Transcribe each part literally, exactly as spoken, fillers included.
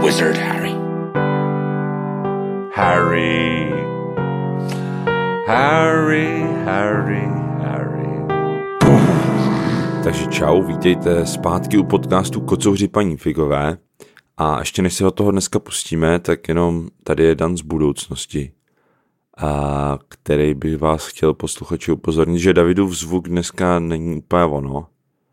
wizard, Harry. Harry. Harry, Harry, Harry. Takže čau, vítejte zpátky u podcastu Kocouři paní Figové. A ještě než se do toho dneska pustíme, tak jenom tady je Dan z budoucnosti, a který by vás chtěl posluchači upozornit, že Davidův zvuk dneska není úplně ono.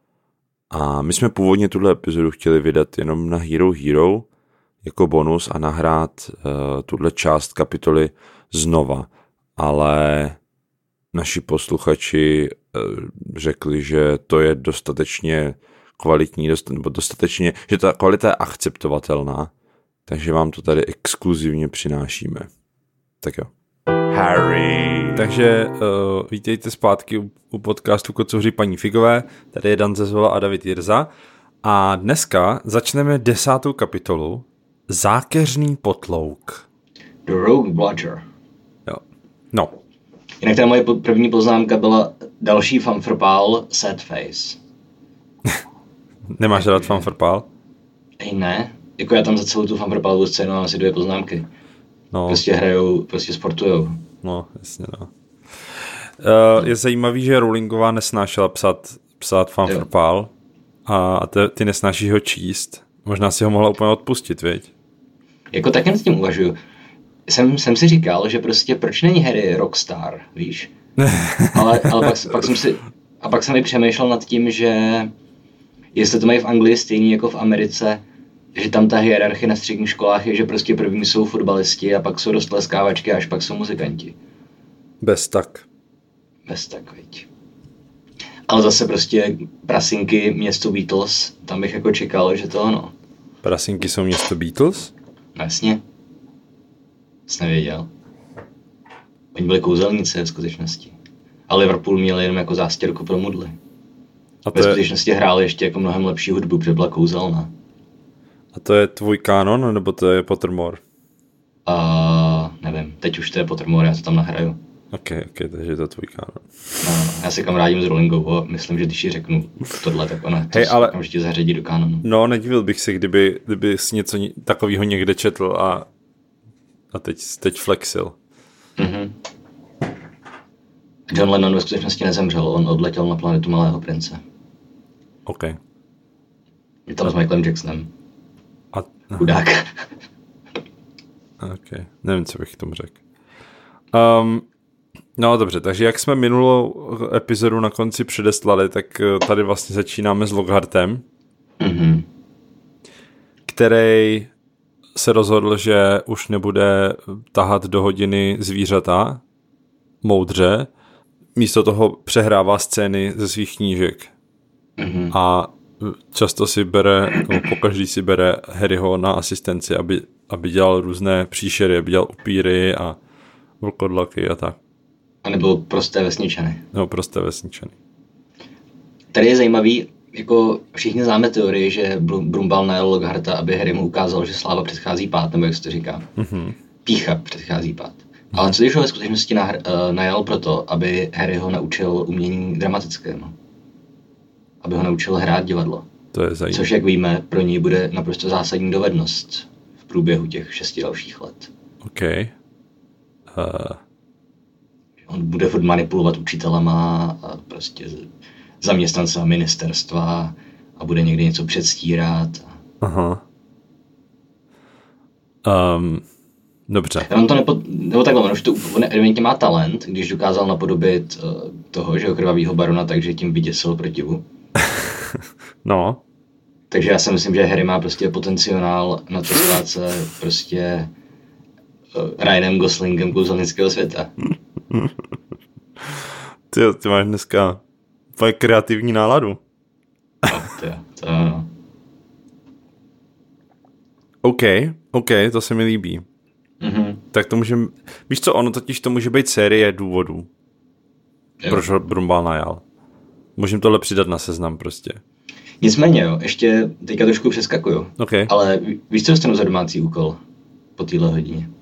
A my jsme původně tuhle epizodu chtěli vydat jenom na Hero Hero jako bonus a nahrát uh, tuhle část kapitoly znova. Ale naši posluchači uh, řekli, že to je dostatečně kvalitní, dost, nebo dostatečně, že ta kvalita je akceptovatelná, takže vám to tady exkluzivně přinášíme. Tak jo. Harry. Takže uh, vítejte zpátky u, u podcastu Kocouři paní Figové. Tady je Dan Zezola a David Jirza. A dneska začneme desátou kapitolu Zákeřný potlouk. The Rogue Bludger. Jo. No. Jinak ta moje první poznámka byla další fanfrpál Sad Face. Nemáš rád fanfrpál? Ej, ne. Jako já tam za celou tu fanfrpálovou scénu mám asi dvě poznámky. No. Prostě hrajou, prostě sportujou. No, jasně, no. Uh, je zajímavý, že Rowlingová nesnášela psát, psát fanfrpál a, a te, ty nesnášíš ho číst. Možná si ho mohla úplně odpustit, viď? Jako taky nad tím uvažuju. Jsem, jsem si říkal, že prostě proč není Harry rockstar, víš? ale ale pak, pak jsem si, a pak jsem i přemýšlel nad tím, že jestli to mají v Anglii stejný jako v Americe, že tam ta hierarchie na středních školách je, že prostě první jsou fotbalisti a pak jsou rostleskávačky a až pak jsou muzikanti. Bez tak. Bez tak, viď. Ale zase prostě prasinky město Beatles, tam bych jako čekal, že to ono. Prasinky jsou město Beatles? Jasně. Jsi nevěděl. Oni byli kouzelníci v skutečnosti. A Liverpool měl jenom jako zástěrku pro mudly. A ve skutečnosti je... hrál ještě jako mnohem lepší hudbu, protože byla kouzelná. A to je tvůj kánon, nebo to je Pottermore? Uh, nevím, teď už to je Pottermore, já to tam nahraju. Ok, ok, takže to je tvůj kánon. No, já si kamarádím s Rowlingovou a myslím, že když ji řeknu tohle, tak ona to hey, ale... okamžitě zařadí do kánonu. No, nedivil bych se, kdyby, kdyby jsi něco takového někde četl a, a teď, teď flexil. Mhm. John Lennon ve skutečnosti nezemřel, on odletěl na planetu Malého prince. Ok. Je tam s Michaelem Jacksonem. A... Chudák. Ok, nevím, co bych k tomu řekl. Um, no dobře, takže jak jsme minulou epizodu na konci předeslali, tak tady vlastně začínáme s Lockhartem, mm-hmm. který se rozhodl, že už nebude tahat do hodiny zvířata moudře, místo toho přehrává scény ze svých knížek. Mm-hmm. A často si bere, nebo pokaždý si bere Harryho na asistenci, aby, aby dělal různé příšery, aby dělal upíry a vlkodlaky a tak. A nebo prosté vesničany. Nebo prosté vesničany. Tady je zajímavý, jako všichni známe teorii, že Brumbal najel Lockharta, aby Harry mu ukázal, že sláva předchází pád, nebo jak se to říká. Mm-hmm. Pýcha předchází pád. Mm-hmm. Ale co když ho ve skutečnosti nahr- najel proto, aby Harry ho naučil umění dramatickému? Aby ho naučil hrát divadlo. To je zajímavé. Což, jak víme, pro něj bude naprosto zásadní dovednost v průběhu těch šesti dalších let. OK. Uh... On bude furt manipulovat učitelama a prostě zaměstnancema ministerstva a bude někdy něco předstírat. Aha. Um, dobře. On to nepo, nebo takhle, on už to on evidentně má talent, když dokázal napodobit uh, toho, že krvavýho barona, takže tím vyděsil protivu. No. Takže já si myslím, že Harry má prostě potenciál na to stát se prostě uh, Ryanem Goslingem kouzelnického světa. Ty, ty máš dneska tvoje kreativní náladu. No, to je, to no. OK, OK, to se mi líbí. Mm-hmm. Tak to můžeme, víš co, ono totiž to může být série důvodů, jo. Proč ho Brumbal najal. Můžeme tohle přidat na seznam prostě. Nicméně jo, ještě teďka trošku přeskakuju. Okay. Ale víš, co dostanu za domácí úkol po téhle hodině?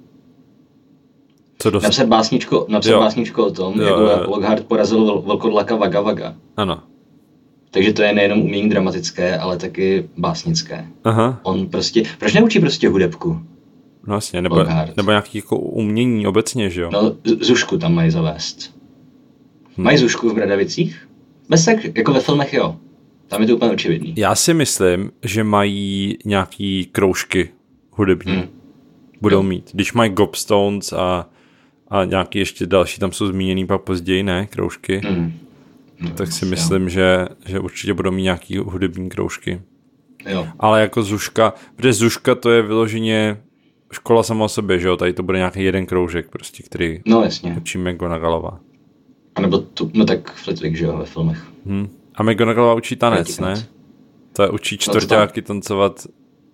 Co dost... Napsat básničko, napsat básničko o tom, jo, jak jo. Lockhart porazil vel, velkodlaka Vaga Vaga. Ano. Takže to je nejenom umění dramatické, ale taky básnické. Aha. On prostě, proč neučí prostě hudebku? No vlastně, nebo, Lockhart. nebo nějaký jako umění obecně, že jo? No, z- Zušku tam mají zavést. Hmm. Mají Zušku v Bradavicích? Bez tak, jako ve filmech jo. Tam je to úplně očividný. Já si myslím, že mají nějaký kroužky hudební. Hmm. Budou jo. mít. Když mají Gobstones a, a nějaký ještě další, tam jsou zmíněný pak později, ne, kroužky, hmm. no, tak si myslím, že, že určitě budou mít nějaký hudební kroužky. Jo. Ale jako Zuška, protože Zuška to je vyloženě škola sama o sobě, že jo, tady to bude nějaký jeden kroužek prostě, který no, jasně. učí McGonagallová. A nebo tu, no tak Flitwick, že jo, ve filmech. Hmm. A McGonagallová učí tanec, ne? To učí čtvrťáky no tancovat.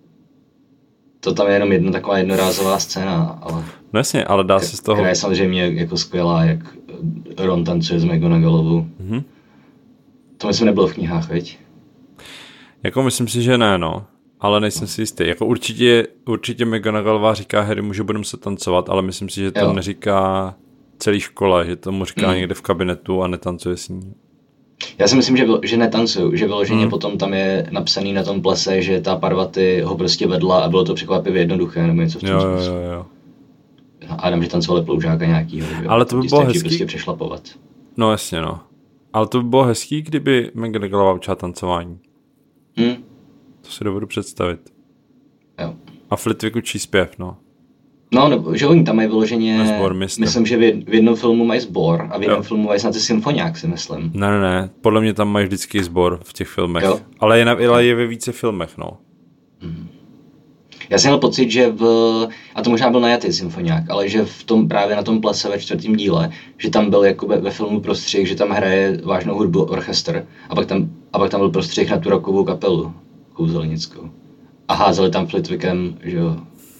To tam je jenom jedna taková jednorázová scéna, ale... No jasně, ale dá se z toho... Která je samozřejmě jako skvělá, jak Ron tancuje s McGonagallovou. Mm-hmm. To myslím nebylo v knihách, veď? Jako myslím si, že ne, no. Ale nejsem si jistý. Jako určitě, určitě McGonagallová říká Harrymu, že budeme se tancovat, ale myslím si, že to jo. neříká celý škole, že tomu říká mm. někde v kabinetu a netancuje s ní. Já si myslím, že, že netancuju, že vyloženě mm. potom tam je napsaný na tom plese, že ta Parvati ho prostě vedla a bylo to překvapivě jednoduché, nebo něco v tom jo, smyslu. Jo, jo. Adam, že tancovali ploužáka nějakýho. Ale to by bylo hezký. Prostě přešlapovat. No jasně, no. Ale to by bylo hezký, kdyby McGonagallová učila tancování. Mm. To si dovedu představit. Jo. A Flitwick učí zpěv, no. No, nebo, že oni tam mají vyloženě, Sbor, myslím, že v, v jednom filmu mají sbor a v jednom jo. filmu mají snad symfoniák, si myslím. Ne, ne, ne, podle mě tam mají vždycky sbor v těch filmech, jo. ale je, na, ale je ve více filmech, no. Hmm. Já jsem měl pocit, že v, a to možná byl najatý symfoniák, ale že v tom právě na tom plese ve čtvrtém díle, že tam byl jako ve, ve filmu prostřih, že tam hraje vážnou hudbu orchestr a pak tam, a pak tam byl prostřih na tu rockovou kapelu kouzelnickou. A házeli tam Flitwickem, že jo,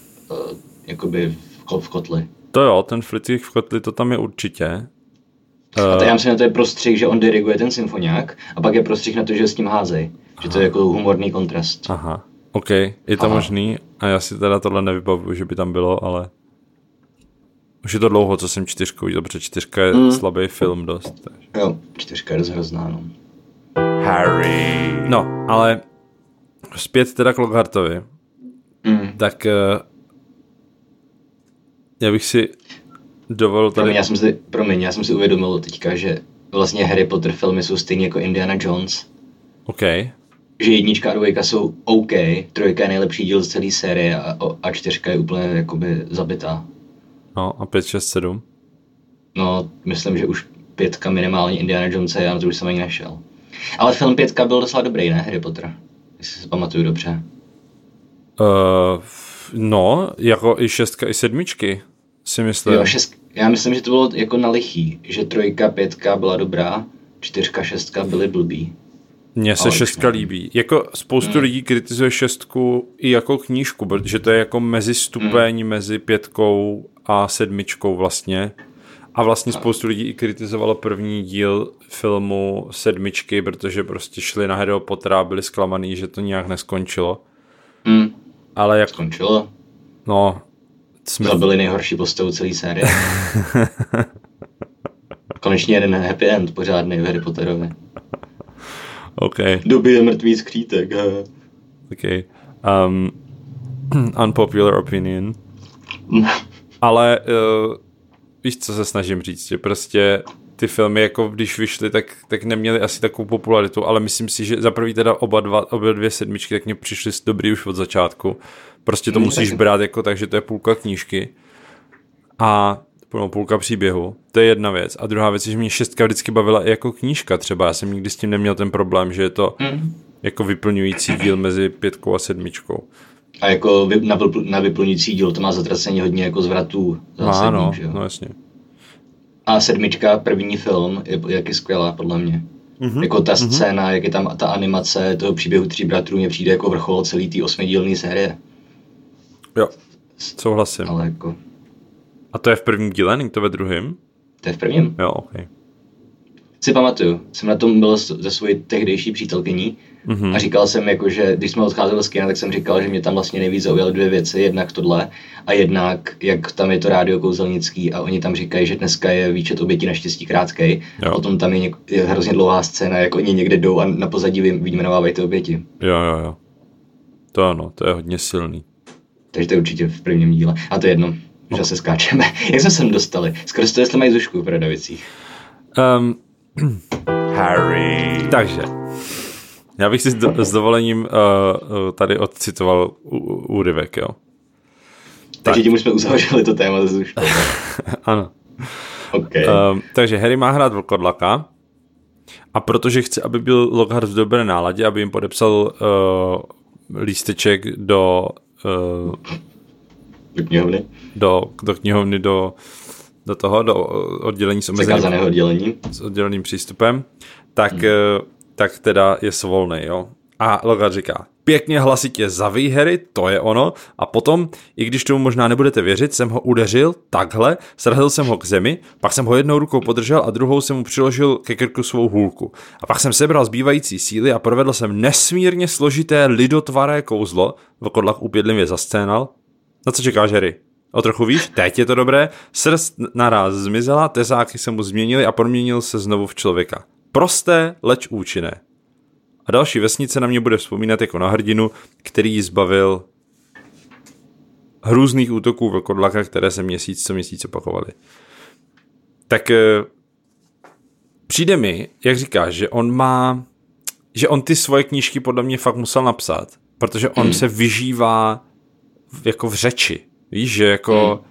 jakoby v kotli. To jo, ten Flitwick v kotli, to tam je určitě. A tady já myslím, že to je prostřih, že on diriguje ten symfoniák a pak je prostřih na to, že s tím házej. Aha. Že to je jako humorný kontrast. Aha, ok, je to Aha. možný a já si teda tohle nevybavuju, že by tam bylo, ale už je to dlouho, co jsem čtyřkou viděl, protože čtyřka je mm. slabý film dost. Takže. Jo, čtyřka je dost hrozná, no. Harry. No, ale zpět teda k Lockhartovi. Mm. Tak já bych si dovolil tady... Promiň, já jsem si, promiň, já jsem si uvědomil teďka, že vlastně Harry Potter filmy jsou stejně jako Indiana Jones. OK. Že jednička a dvojka jsou OK, trojka je nejlepší díl z celé série a, a čtyřka je úplně jakoby zabitá. No a pět, šest, sedm? No, myslím, že už pětka minimálně Indiana Jonesa, já na to už jsem ani nešel. Ale film pětka byl docela dobrý, ne, Harry Potter? Jestli si pamatuju dobře. Uh, no, jako i šestka, i sedmičky, si myslím. Jo, šest, já myslím, že to bylo jako na lichý, že trojka, pětka byla dobrá, čtyřka, šestka byly blbý. Mně se šestka líbí. Jako spoustu hmm. lidí kritizuje šestku i jako knížku, protože to je jako mezistupeň hmm. mezi pětkou a sedmičkou vlastně. A vlastně spoustu lidí i kritizovalo první díl filmu sedmičky, protože prostě šli na Harryho Pottera a byli zklamaný, že to nějak neskončilo. Hmm. Ale jak... Skončilo? No... Jsme... Zabili nejhorší postavu celé série. Konečně jeden happy end pořádný v Harry Potterovi. OK. Dobije mrtvý skřítek. OK. Um, unpopular opinion. Ale uh, víš, co se snažím říct, že prostě ty filmy, jako když vyšly, tak, tak neměly asi takovou popularitu, ale myslím si, že za prvý teda oba, dva, oba dvě sedmičky tak mě přišly dobrý už od začátku. Prostě to mm, musíš taky. brát jako tak, že to je půlka knížky a půlka příběhu. To je jedna věc. A druhá věc je, že mě šestka vždycky bavila i jako knížka třeba. Já jsem nikdy s tím neměl ten problém, že je to mm. jako vyplňující díl mezi pětkou a sedmičkou. A jako na, na vyplňující díl to má zatracení hodně jako zvratů. Má, no, no jasně. A sedmička, první film, je, jak je skvělá podle mě. Mm-hmm. Jako ta mm-hmm. scéna, jak je tam ta animace toho příběhu tří bratrů, mě přijde jako vrchol celý té osmidílné série. Jo, souhlasím. Ale jako... A to je v prvním díle, není to ve druhém? To je v prvním. Jo, ok. si pamatuju, jsem na tom byl ze svojí tehdejší přítelkyní mm-hmm. a říkal jsem, jako, že když jsme odcházeli z kina, tak jsem říkal, že mě tam vlastně nejvíc zaujaly dvě věci, jednak tohle a jednak, jak tam je to rádio kouzelnický a oni tam říkají, že dneska je výčet obětí naštěstí krátkej, a potom tam je, něk- je hrozně dlouhá scéna, jak oni někde jdou a na pozadí vyjmenovávají ty oběti. Jo, jo, jo. To ano, to je hodně silný. Takže to je určitě v prvním díle. A to je jedno, že no. se skáčeme. Jak jsme sem dostali? Skoro to, jestli mají Zušku v Radavicích. Um, Harry. Takže, já bych si s, do, s dovolením uh, tady odcitoval úryvek, jo. Takže tím už jsme uzavřeli to téma ze Zušku. Ano. Okay. Um, takže Harry má hrát vlkodlaka a protože chce, aby byl Lockhart v dobré náladě, aby jim podepsal uh, lísteček do uh, do knihovny. Do, do knihovny, do, do toho, do oddělení s omezeným oddělení. S odděleným přístupem, tak, hmm. tak teda je svolnej, jo. A Lockhart říká, pěkně hlasitě zaví, Harry, to je ono. A potom, i když tomu možná nebudete věřit, jsem ho udeřil takhle, srazil jsem ho k zemi, pak jsem ho jednou rukou podržel a druhou jsem mu přiložil ke krku svou hůlku. A pak jsem sebral zbývající síly a provedl jsem nesmírně složité lidotvaré kouzlo, vlkodlak úpědlivě zascénal. Na co čekáš, Harry? O trochu víš, teď je to dobré, srst naráz zmizela, tezáky se mu změnily a proměnil se znovu v člověka. Prosté, leč účinné. A další vesnice na mě bude vzpomínat jako na hrdinu, který ji zbavil hrůzných útoků vlkodlaka, které se měsíc co měsíc opakovaly. Tak přijde mi, jak říkáš, že on má, že on ty svoje knížky podle mě fakt musel napsat, protože on hmm. se vyžívá jako v řeči. Víš, že jako hmm.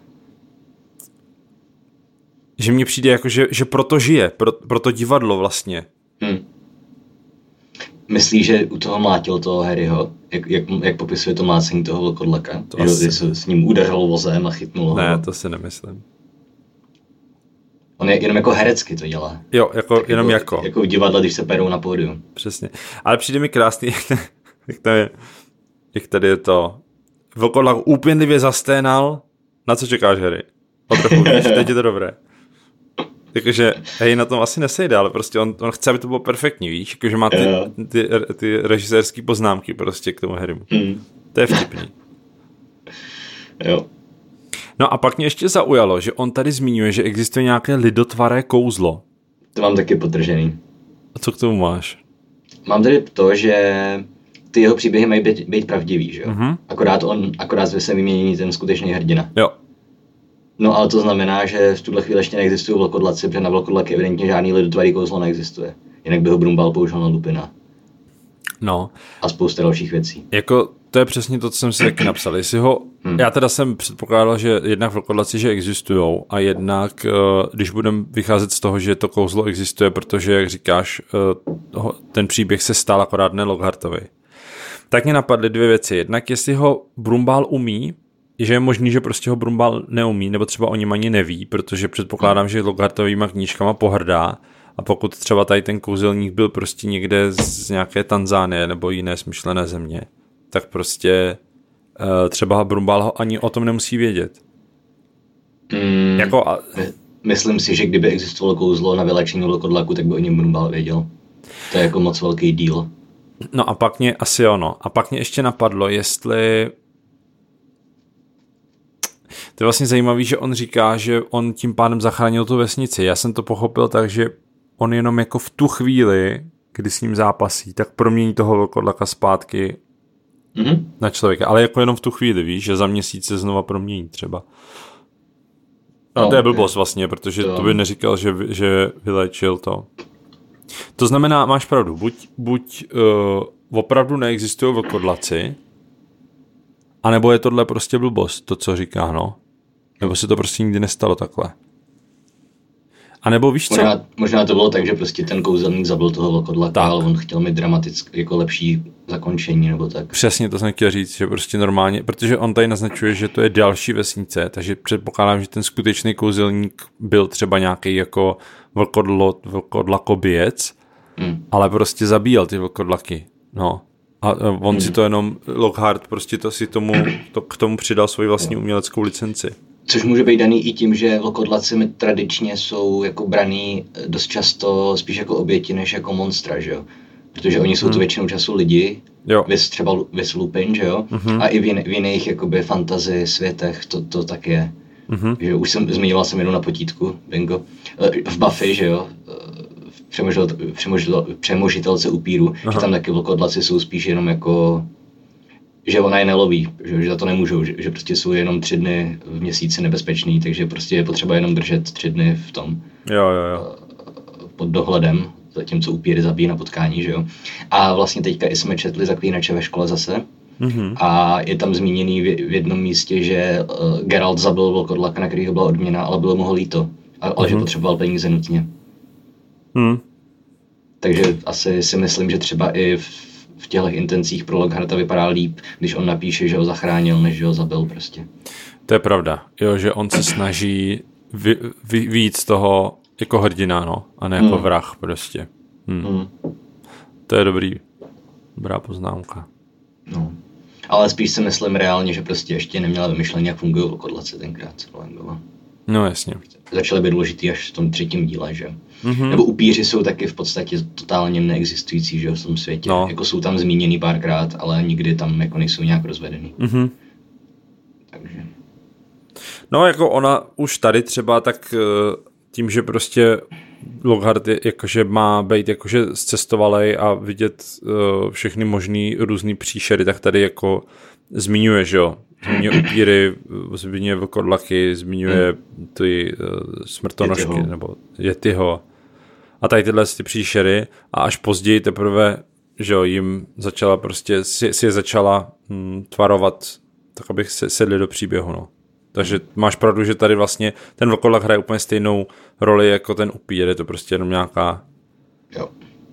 že mně přijde jako, že, že proto žije, pro, proto divadlo vlastně. Hmm. Myslíš, že u toho mlátil toho Harryho? Jak, jak, jak popisuje to mlácení toho vlkodlaka? To že asi... se s ním udeřil vozem a chytnul ho? Ne, to si nemyslím. On je jenom jako herecky to dělá. Jo, jako, jenom jako. Jako, jako v divadle, když se perou na pódium. Přesně. Ale přijde mi krásný, jak, jak, tady, jak tady je to. Vlkodlak úpěnlivě zasténal. Na co čekáš, Harry? O trochu víš, teď je to dobré. Takže hej, na tom asi nesejde, ale prostě on, on chce, aby to bylo perfektní, víš? Jakože má ty, ty, ty režisérský poznámky prostě k tomu Harrymu. Mm. To je vtipný. Jo. No a pak mě ještě zaujalo, že on tady zmiňuje, že existuje nějaké lidotvaré kouzlo. To mám taky potržený. A co k tomu máš? Mám tady to, že ty jeho příběhy mají být, být pravdivý, že jo? Mm-hmm. Akorát on, akorát se vymění ten skutečný hrdina. Jo. No ale to znamená, že v tuhle chvíli ještě neexistují vlkodlaci, protože na vlkodlaky evidentně žádný lidotvarý kouzlo neexistuje. Jinak by ho Brumbál použil na Lupina. No. A spousta dalších věcí. Jako to je přesně to, co jsem si taky napsal. Jestli ho, hmm. Já teda jsem předpokládal, že jednak vlkodlaci, že existujou a jednak, když budeme vycházet z toho, že to kouzlo existuje, protože, jak říkáš, ten příběh se stal akorát ne Lockhartovi. Tak mě napadly dvě věci. Jednak, jestli ho Brumbál umí, že je možný, že prostě ho Brumbál neumí, nebo třeba o něm ani neví, protože předpokládám, že Lockhartovýma knížkama pohrdá a pokud třeba tady ten kouzelník byl prostě někde z nějaké Tanzánie nebo jiné smyšlené země, tak prostě uh, třeba Brumbál ho ani o tom nemusí vědět. Mm, jako a... Myslím si, že kdyby existovalo kouzlo na vylečení vlkodlaku, tak by o něm Brumbál věděl. To je jako moc velký díl. No a pak mě, asi ono, a pak mě ještě napadlo, jestli... To je vlastně zajímavý, že on říká, že on tím pádem zachránil tu vesnici. Já jsem to pochopil tak, že on jenom jako v tu chvíli, kdy s ním zápasí, tak promění toho vlkodlaka zpátky mm-hmm. na člověka. Ale jako jenom v tu chvíli, víš, že za měsíc se znova promění třeba. A no, to je blbost vlastně, protože to, to by neříkal, že, že vylečil to. To znamená, máš pravdu, buď, buď uh, opravdu neexistují vlkodlaci, anebo je tohle prostě blbost, to, co říká, no. Nebo se to prostě nikdy nestalo takhle. A nebo víš co? Možná, možná to bylo tak, že prostě ten kouzelník zabil toho vlkodlaka, ale on chtěl mít dramatické, jako lepší zakončení, nebo tak. Přesně to jsem chtěl říct, že prostě normálně, protože on tady naznačuje, že to je další vesnice, takže předpokládám, že ten skutečný kouzelník byl třeba nějaký jako vlkodlo, vlkodlakobijec, hmm. ale prostě zabíjel ty vlkodlaky, no. A on hmm. si to jenom, Lockhart prostě to si tomu, to k tomu přidal svoji vlastní uměleckou licenci. Což může být daný i tím, že vlkodlaci tradičně jsou jako braný dost často spíš jako oběti než jako monstra, že jo? Protože oni jsou hmm. tu většinou času lidi, jo. Vys třeba Vys Lupin, že jo? Hmm. A i v, jin, v jiných jakoby fantasy světech to, to tak je. Hmm. Že už jsem zmiňoval jsem jenom na potítku, bingo. V Buffy, že jo? V přemožitel, přemožitel, přemožitelce upíru, aha. že tam taky vlkodlaci jsou spíš jenom jako... že ona je neloví, že, že za to nemůžou, že, že prostě jsou jenom tři dny v měsíci nebezpečný, takže prostě je potřeba jenom držet tři dny v tom jo, jo, jo. pod dohledem, zatímco upíry zabíjí na potkání, že jo. A vlastně teďka i jsme četli Zaklínače ve škole zase mm-hmm. a je tam zmíněný v, v jednom místě, že uh, Geralt zabil vlkodlaka, na kterýho byla odměna, ale bylo mu ho líto, ale mm-hmm. že potřeboval peníze nutně. Mm. Takže asi si myslím, že třeba i v v těchto intencích pro Lockharta vypadá líp, když on napíše, že ho zachránil, než že ho zabil prostě. To je pravda, jo, že on se snaží vy, vy, víc toho jako hrdina, no, a ne jako hmm. vrah prostě. Hmm. Hmm. To je dobrý, dobrá poznámka. No, ale spíš si myslím reálně, že prostě ještě neměla vymyšlení, jak fungují vlkodlaci tenkrát. No jasně. Začaly být důležitý až v tom třetím díle, že? Mm-hmm. Nebo upíři jsou taky v podstatě totálně neexistující, že v tom světě. No. Jako jsou tam zmíněný párkrát, ale nikdy tam jako nejsou nějak rozvedený. Mm-hmm. Takže. No jako ona už tady třeba tak tím, že prostě Lockhart je, jakože má být jakože zcestovalej a vidět uh, všechny možný různý příšery, tak tady jako zmiňuje, že jo. Zmiňuje upíry, zmiňuje vlkodlaky, zmiňuje ty uh, smrtonožky, Yetiho. nebo Yetiho. A tady tyhle ty příšery a až později teprve, že jo, jim začala prostě, si, si je začala hm, tvarovat, tak abych se sedli do příběhu, no. Takže máš pravdu, že tady vlastně ten vlkodlak hraje úplně stejnou roli jako ten upír, je to prostě jenom nějaká jo.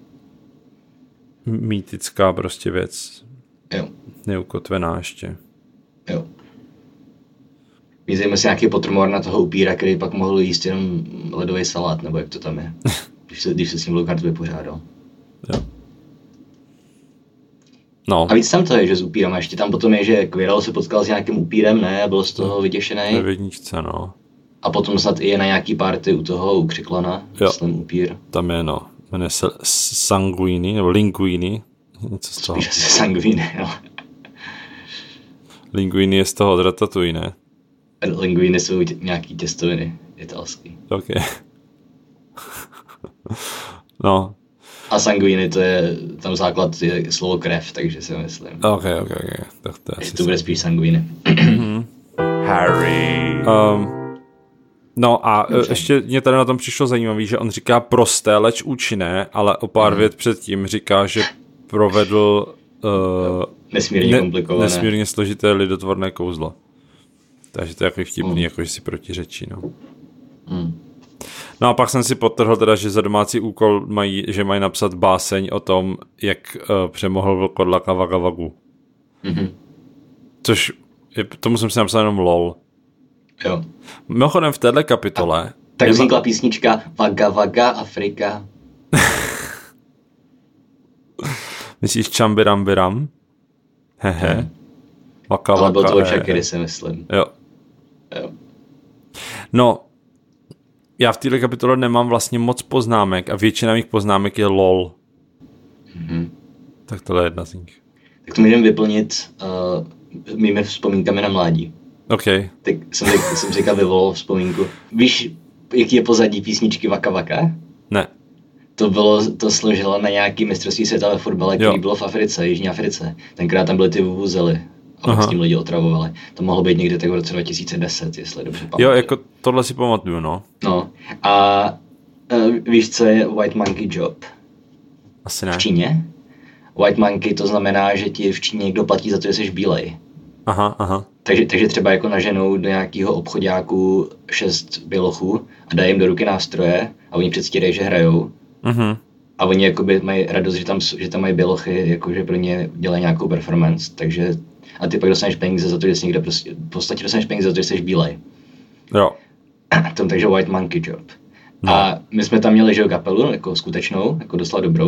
mýtická prostě věc. Jo. Neukotvená ještě. Jo. Vízejme si nějaký potrmor na toho upíra, který pak mohl jíst jenom ledový salát, nebo jak to tam je, když se, když se s ním Lockhart vypořádal. Jo. No. A víc tam to je, že s upírama, ještě tam potom je, že Quirrell se potkal s nějakým upírem, ne, a byl z toho vyděšený. Ve vědničce, no. A potom snad i je na nějaký party u toho, u Křiklana, myslím upír. Tam je, no, jmenuje se Sanguini, nebo Linguini, něco z toho. Spíš asi Sanguini, no. Linguini je z toho z Ratatouille, ne? Linguini jsou tě, nějaký těstoviny italský. Ok. No. A sanguini, to je, tam základ je slovo krev, takže si myslím. Ok, ok, ok. Tak to, je to bude spíš sanguini. Harry. Um, no a Dobře. ještě mě tady na tom přišlo zajímavý, že on říká prosté, leč účinné, ale o pár mm. vět předtím říká, že provedl uh, nesmírně ne, komplikované. Nesmírně složité lidotvorné kouzlo. Takže to je jako vtipný, mm. jako že si protiřečí, no. Mm. No a pak jsem si podtrhl teda, že za domácí úkol mají, že mají napsat báseň o tom, jak uh, přemohl vlkodlaka Vaga Vagu. Mm-hmm. Což, je, tomu jsem si napsal jenom lol. Jo. Mimochodem v téhle kapitole... A, tak vznikla písnička Vaga Vaga Afrika. Myslíš Čambirambiram? Hehe. Hmm. Vaka Ale Vaka. byl to Shakiri, si myslím. Jo. Jo. No, já v této kapitole nemám vlastně moc poznámek a většina mých poznámek je lol. Mm-hmm. Tak tohle je jedna z nich. Tak to můžeme vyplnit uh, mými vzpomínkami na mládí. OK. Tak jsem, jsem říkal vyvolal vzpomínku. Víš, jaký je pozadí písničky Vaka Vaka? Ne. To bylo, to složilo na nějaký mistrovství světa ve fotbale, který bylo v Africe, Jižní Africe. Tenkrát tam byly ty vuvuzely. A pak s tím lidi otravovali. To mohlo být někde tak v roce dva tisíce deset, jestli dobře pamatuju. Jo, jako tohle si pamatuju, no. No. A uh, víš, co je White Monkey Job? Asi ne. V Číně? White Monkey to znamená, že ti v Číně někdo platí za to, že jsi bílej. Aha, aha. Takže, takže třeba jako naženou do nějakého obchodáku šest bělochů a dají jim do ruky nástroje a oni předstírají, že hrajou. Mhm. A oni jakoby mají radost, že tam, že tam mají bělochy, jakože pro ně dělají nějakou performance, takže a ty pak dostaneš peníze za to, že jsi někde prostě, v podstatě dostaneš peníze za to, že jsi bílej. Jo. Tom, takže White Monkey Job. No. A my jsme tam měli, že jo, kapelu, jako skutečnou, jako doslova dobrou, tak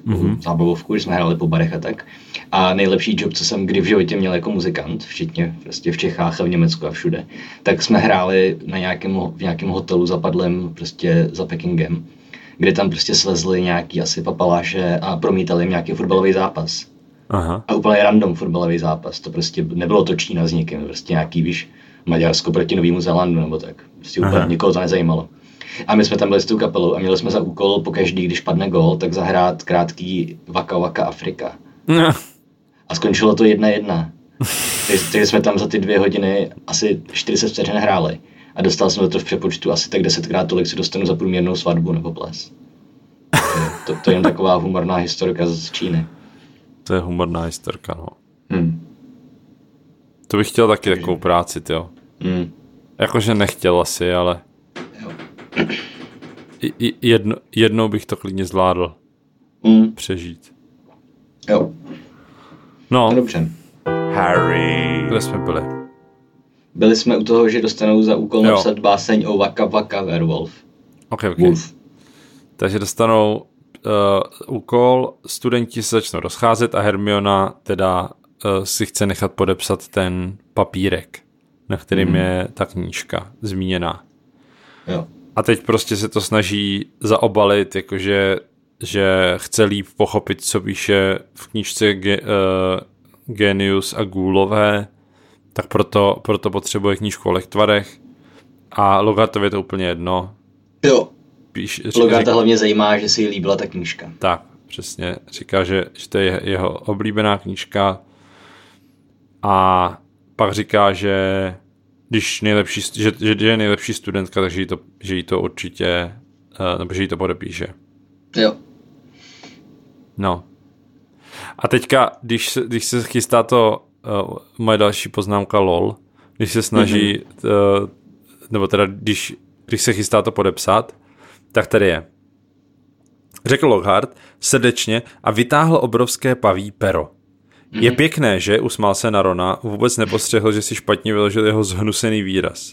mm-hmm. zábavovku, když jsme hráli po barech a tak. A nejlepší job, co jsem kdy v životě měl jako muzikant, včetně prostě v Čechách a v Německu a všude, tak jsme hráli na nějakém, v nějakém hotelu zapadlém prostě za Pekingem, kde tam prostě slezli nějaký asi papaláše a promítali jim nějaký fotbalový zápas. Aha. A úplně random fotbalový zápas. To prostě nebylo to Čína s někým, prostě nějaký, víš, Maďarsko proti Novému Zélandu nebo tak. Prostě úplně Aha. nikoho to nezajímalo. A my jsme tam byli s tou kapelou a měli jsme za úkol pokaždý, když padne gól, tak zahrát krátký Waka Waka Afrika. No. A skončilo to jedna jedna. Takže jsme tam za ty dvě hodiny asi čtyřicet vteřin hráli. A dostal jsem do toho v přepočtu asi tak desetkrát tolik, co dostanu za průměrnou svatbu nebo ples. To, to je jen taková humorná historka z Číny. To je humorná historka, no. Hmm. To bych chtěl taky takovou práci, jo. Hmm. Jakože nechtěl asi, ale jo. I, i, jedno, jednou bych to klidně zvládl hmm. přežít. Jo. No. No dobře. Harry. Kde jsme byli? Byli jsme u toho, že dostanou za úkol napsat báseň o Waka Waka Werewolf. Ok, ok. Wolf. Takže dostanou uh, úkol, studenti se začnou rozcházet a Hermiona teda uh, si chce nechat podepsat ten papírek, na kterým mm. je ta knížka zmíněná. Jo. A teď prostě se to snaží zaobalit, jakože že chce líp pochopit, co píše v knížce ge, uh, Genius a Ghoulové, tak proto, proto potřebuje knížku o lektvarech a Logartovi je to úplně jedno. Jo. Píš, Logarta hlavně zajímá, že si jí líbila ta knížka. Tak, přesně. Říká, že, že to je jeho oblíbená knížka a pak říká, že když nejlepší, že, že je nejlepší studentka, takže jí to, že jí to určitě, nebo že jí to podepíše. Jo. No. A teďka, když se, když se chystá to uh, moje další poznámka lol, když se snaží, mm-hmm. uh, nebo teda když, když se chystá to podepsat, tak tady je. Řekl Lockhart srdečně a vytáhl obrovské paví pero. Mm-hmm. Je pěkné, že? Usmál se na Rona, vůbec nepostřehl, že si špatně vyložil jeho zhnusený výraz.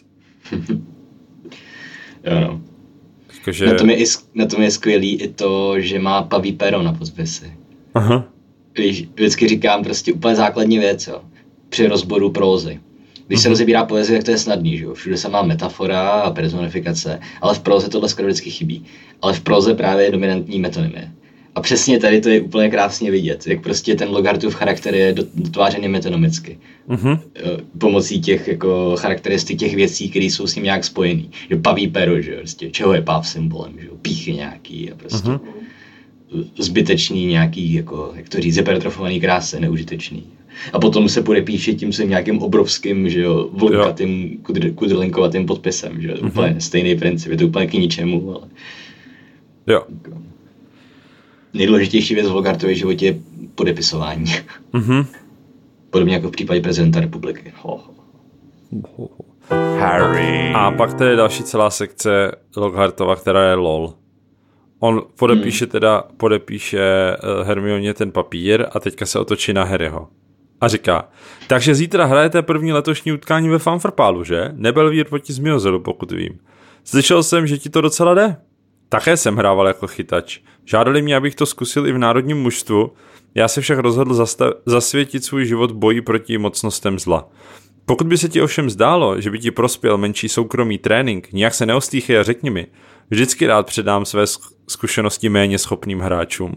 Jo, no. Jakože... Na tom, je i, na tom je skvělý i to, že má paví pero na podpisy. Aha. Víš, vždycky říkám prostě úplně základní věc, jo. Při rozboru prózy. Když uh-huh. se rozebírá poezie, tak to je snadný, že jo. Všude se má metafora a personifikace, ale v próze tohle skoro vždycky chybí. Ale v próze právě je dominantní metonymie. A přesně tady to je úplně krásně vidět, jak prostě ten Loghartův charakter je dotvářený metonymicky. Uh-huh. Pomocí těch jako charakteristik těch věcí, které jsou s ním nějak spojený. Že paví pero, že jo, prostě, čeho je páv symbolem, že jo, píchy nějaký a prostě uh-huh. zbytečný nějaký, jako, jak to říct, hypertrofovaný krásy, neužitečný. A potom se podepíše tím svým nějakým obrovským, že jo, vlnkatým, kudr, kudrlinkovatým podpisem, že jo, uh-huh. úplně stejný princip, je to úplně k ničemu, ale... Jo. Jako, nejdůležitější věc v Loghartově životě je podepisování. Mm-hmm. Podobně jako v případě prezidenta republiky. Ho, ho. Harry. A pak tady je další celá sekce Lockhartova, která je lol. On podepíše hmm. teda, podepíše Hermioně ten papír a teďka se otočí na Harryho. A říká, takže zítra hrajete první letošní utkání ve Fanfrpálu, že? Nebelvír proti Zmiozelu, pokud vím. Slyšel jsem, že ti to docela jde. Také jsem hrával jako chytač. Žádali mě, abych to zkusil i v národním mužstvu. Já se však rozhodl zastav- zasvětit svůj život boji proti mocnostem zla. Pokud by se ti ovšem zdálo, že by ti prospěl menší soukromý trénink, nijak se neostýchej a řekni mi. Vždycky rád předám své zkušenosti méně schopným hráčům.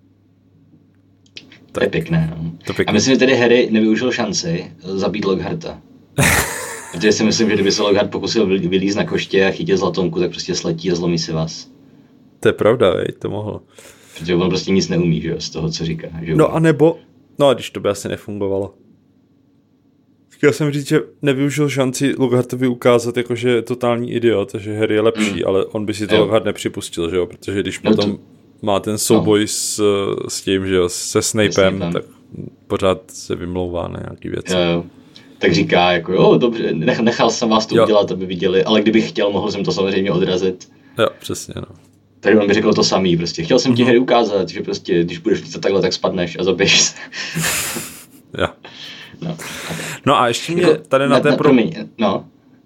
To je pěkné. No. To pěkné. A myslím, že tedy Harry nevyužil šanci zabít Lockharta. Protože si myslím, že kdyby se Lockhart pokusil vylízt na koště a chytit zlatonku, tak prostě sletí a zlomí si vás. To je pravda, vej, to mohlo. Protože on prostě nic neumí, že jo, z toho, co říká. Že no a nebo, no a když to by asi nefungovalo. Chtěl jsem říct, že nevyužil šanci Lockhartovi ukázat, jakože je totální idiot, že Harry je lepší, mm. ale on by si to jo. Lockhart nepřipustil, že jo, protože když no potom to... má ten souboj no. s, s tím, že jo, se Snapem, tak pořád se vymlouvá na nějaký věci. Jo, jo. Tak říká, jako jo, dobře, nechal jsem vás to jo. udělat, aby viděli, ale kdybych chtěl, mohl jsem to samozřejmě odrazit. Jo, přesně, no. Tady on mi řekl to samý, prostě. Chtěl jsem ti Harry ukázat, že prostě, když budeš lítat takhle, tak spadneš a zabiješ se. Jo. No, no a ještě mě jako, tady na, na té... Pro... Promiň, no.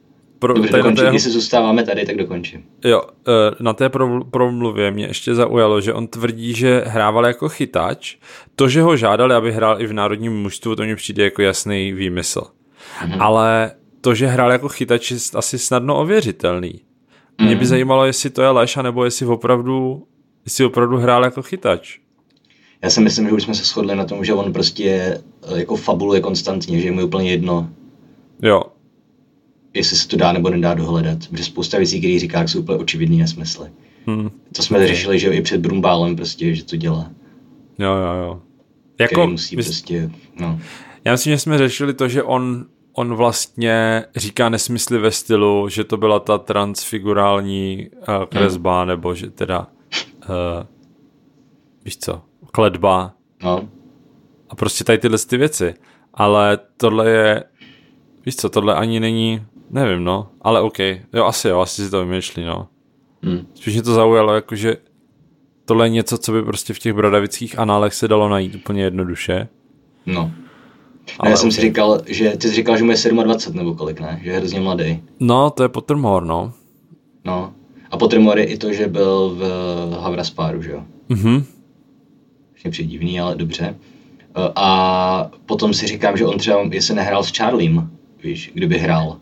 pro, Dobře, tady dokončí, jeho... když se zůstáváme tady, tak dokončím. Jo, na té promluvě mě ještě zaujalo, že on tvrdí, že hrával jako chytač. To, že ho žádali, aby hrál i v národním mužstvu, to mně přijde jako jasný výmysl. Mm-hmm. Ale to, že hrál jako chytač, je asi snadno ověřitelný. Mě by zajímalo, jestli to je lež, anebo jestli opravdu, jestli opravdu hrál jako chytač. Já si myslím, že už jsme se shodli na tom, že on prostě jako fabuluje konstantně, že je mu úplně jedno, jo. jestli se to dá nebo nedá dohledat. Protože spousta věcí, které říká, jsou úplně očividný nesmysly. Hmm. To jsme okay. řešili, že i před Brumbálem prostě, že to dělá. Jo, jo, jo. Jako, musí vy... prostě, no. Já myslím, že jsme řešili to, že on On vlastně říká nesmysly ve stylu, že to byla ta transfigurální uh, kresba, hmm. nebo že teda uh, víš co, kletba. No. A prostě tady tyhle ty věci. Ale tohle je, víš co, tohle ani není, nevím, no, ale OK. Jo, asi jo, asi si to vymýšlí, no. Hmm. Spíš mě to zaujalo, jakože tohle je něco, co by prostě v těch bradavických análech se dalo najít úplně jednoduše. No. Ale já jsem okay. si říkal, že ty jsi říkal, že mu je dvacet sedm nebo kolik, ne? Že je hrozně mladý. No, to je Pottermore, no. No. A Pottermore je i to, že byl v Havraspáru, že jo? Mhm. Ještě přijde divný, ale dobře. A potom si říkám, že on třeba, jestli nehrál s Charliem, víš, kdyby hrál.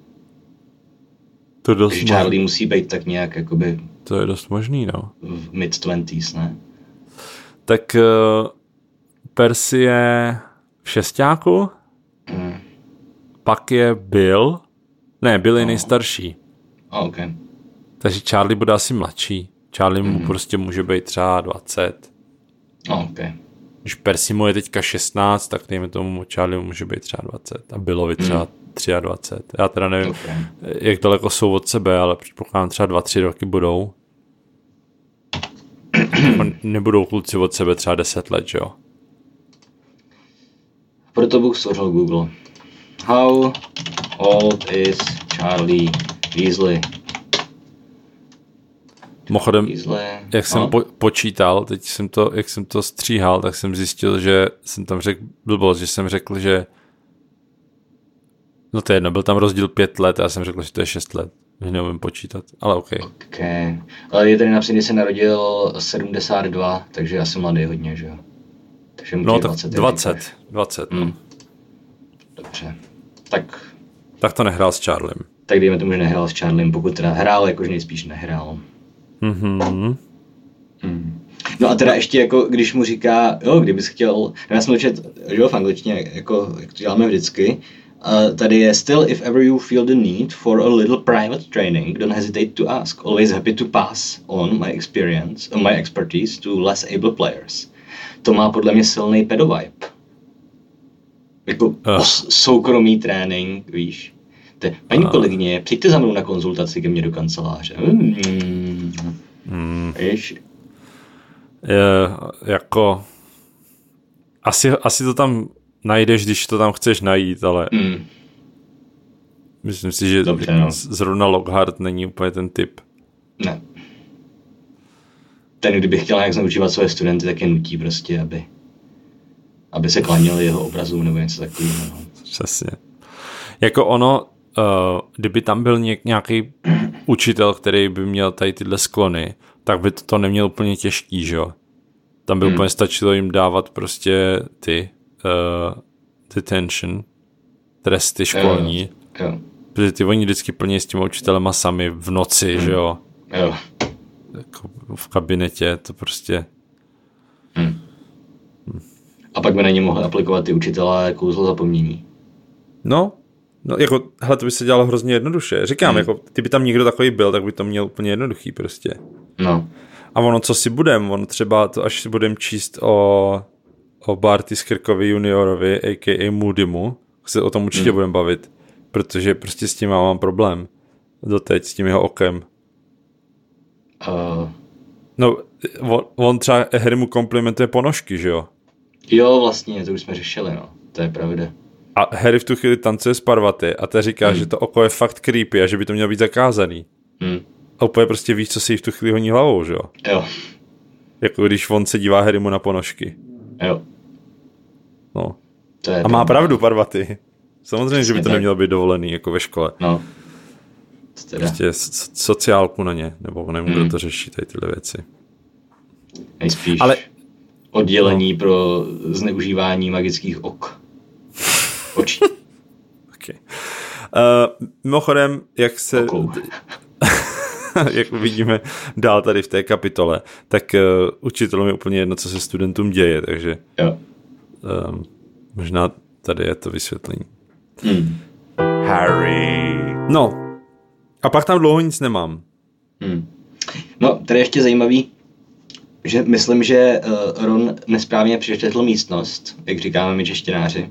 To dost Takže Charlie možný. Musí být tak nějak, jakoby... To je dost možný, no. V mid-twenties, ne? Tak uh, Percy je v šestáku, mm. pak je Bill, ne, Bill je oh. nejstarší. Oh, okay. Takže Charlie bude asi mladší. Charlie mm. mu prostě může být třeba dvacet. Oh, okay. Když Percy mu je teďka šestnáct, tak dejme tomu Charlie mu může být třeba dvacet a Billovi třeba mm. dvacet tři. Já teda nevím, okay. jak daleko jsou od sebe, ale předpokládám třeba dva tři roky budou. Nebudou kluci od sebe třeba deset let, že jo? Proto Bůh stvořil Google. How old is Charlie Weasley? Mimochodem, Weasley. jak jsem no? po- počítal, teď jsem to, jak jsem to stříhal, tak jsem zjistil, že jsem tam řekl blbost, že jsem řekl, že no to je jedno, byl tam rozdíl pět let a já jsem řekl, že to je šest let. Že neumím počítat, ale OK. OK. Ale je tady například, že se narodil sedmdesát dva, takže asi mladý hodně, že jo? Takže no tak dvacet. dvacet. Hmm. Dobře. Tak... Tak to nehrál s Charliem. Tak dejme tomu, že nehrál s Charliem, pokud teda hrál, jakože nejspíš nehrál. Mhm. Hmm. No a teda ještě jako, když mu říká, jo, kdybys chtěl, já jsem učit, že jo, v angličtině, jako, jak to děláme vždycky, uh, tady je still, if ever you feel the need for a little private training, don't hesitate to ask. Always happy to pass on my experience, on my expertise to less able players. To má podle mě silný pedovibe. Jako uh. os, soukromý trénink, víš. Te, paní uh. kolegyně, přijďte za mnou na konzultaci ke mně do kanceláře. Mm. Mm. Víš? Je, jako... Asi, asi to tam najdeš, když to tam chceš najít, ale... Mm. Myslím si, že Dobře, no. zrovna Lockhart není úplně ten typ. Ne. Ten, kdyby chtěl nějak naučívat své studenty, tak je nutí prostě, aby, aby se klaněli jeho obrazům nebo něco takového. No. Přesně. Jako ono, uh, kdyby tam byl něk, nějaký učitel, který by měl tady tyhle sklony, tak by to, to neměl úplně těžký, že jo? Tam by hmm. úplně stačilo jim dávat prostě ty uh, detention, tresty školní. Jo, jo. Protože ty oni vždycky plní s těma učitelema sami v noci, hmm. že jo? Jo. Jako v kabinetě, to prostě... Hmm. A pak by na ně mohli aplikovat ty učitelé kouzlo zapomnění. No, no jako, hele, to by se dělalo hrozně jednoduše. Říkám, hmm. jako, kdyby tam někdo takový byl, tak by to měl úplně jednoduchý prostě. No. A ono, co si budem, ono třeba to, až si budem číst o, o Barty Skirkovi juniorovi, a k a. Moodymu, se o tom určitě hmm. budem bavit, protože prostě s tím mám problém doteď, s tím jeho okem. Uh. No, on, on třeba Harry mu komplimentuje ponožky, že jo? Jo, vlastně, to už jsme řešili, no. To je pravda. A Harry v tu chvíli tancuje s Parvati a ta říká, hmm. že to oko je fakt creepy a že by to mělo být zakázaný. Hmm. A úplně prostě víš, co si jí v tu chvíli honí hlavou, že jo? Jo. Jako když on se dívá Harry mu na ponožky. Jo. No. To je a má pravdu Parvati. Samozřejmě, že by to nemělo být dovolený, jako ve škole. No. Teda? Prostě so- sociálku na ně, nebo nevím, Hmm. kdo to řeší, tady tyhle věci. Nejspíš Ale- oddělení no. pro zneužívání magických ok. Očí. Okay. Uh, mimochodem, jak se... Okou. jak vidíme dál tady v té kapitole, tak uh, učitelům je úplně jedno, co se studentům děje, takže Jo. um, možná tady je to vysvětlení. Hmm. Harry. No, a pak tam dlouho nic nemám. Hmm. No, tady je ještě zajímavý, že myslím, že uh, Ron nesprávně přečetl místnost, jak říkáme my češtináři,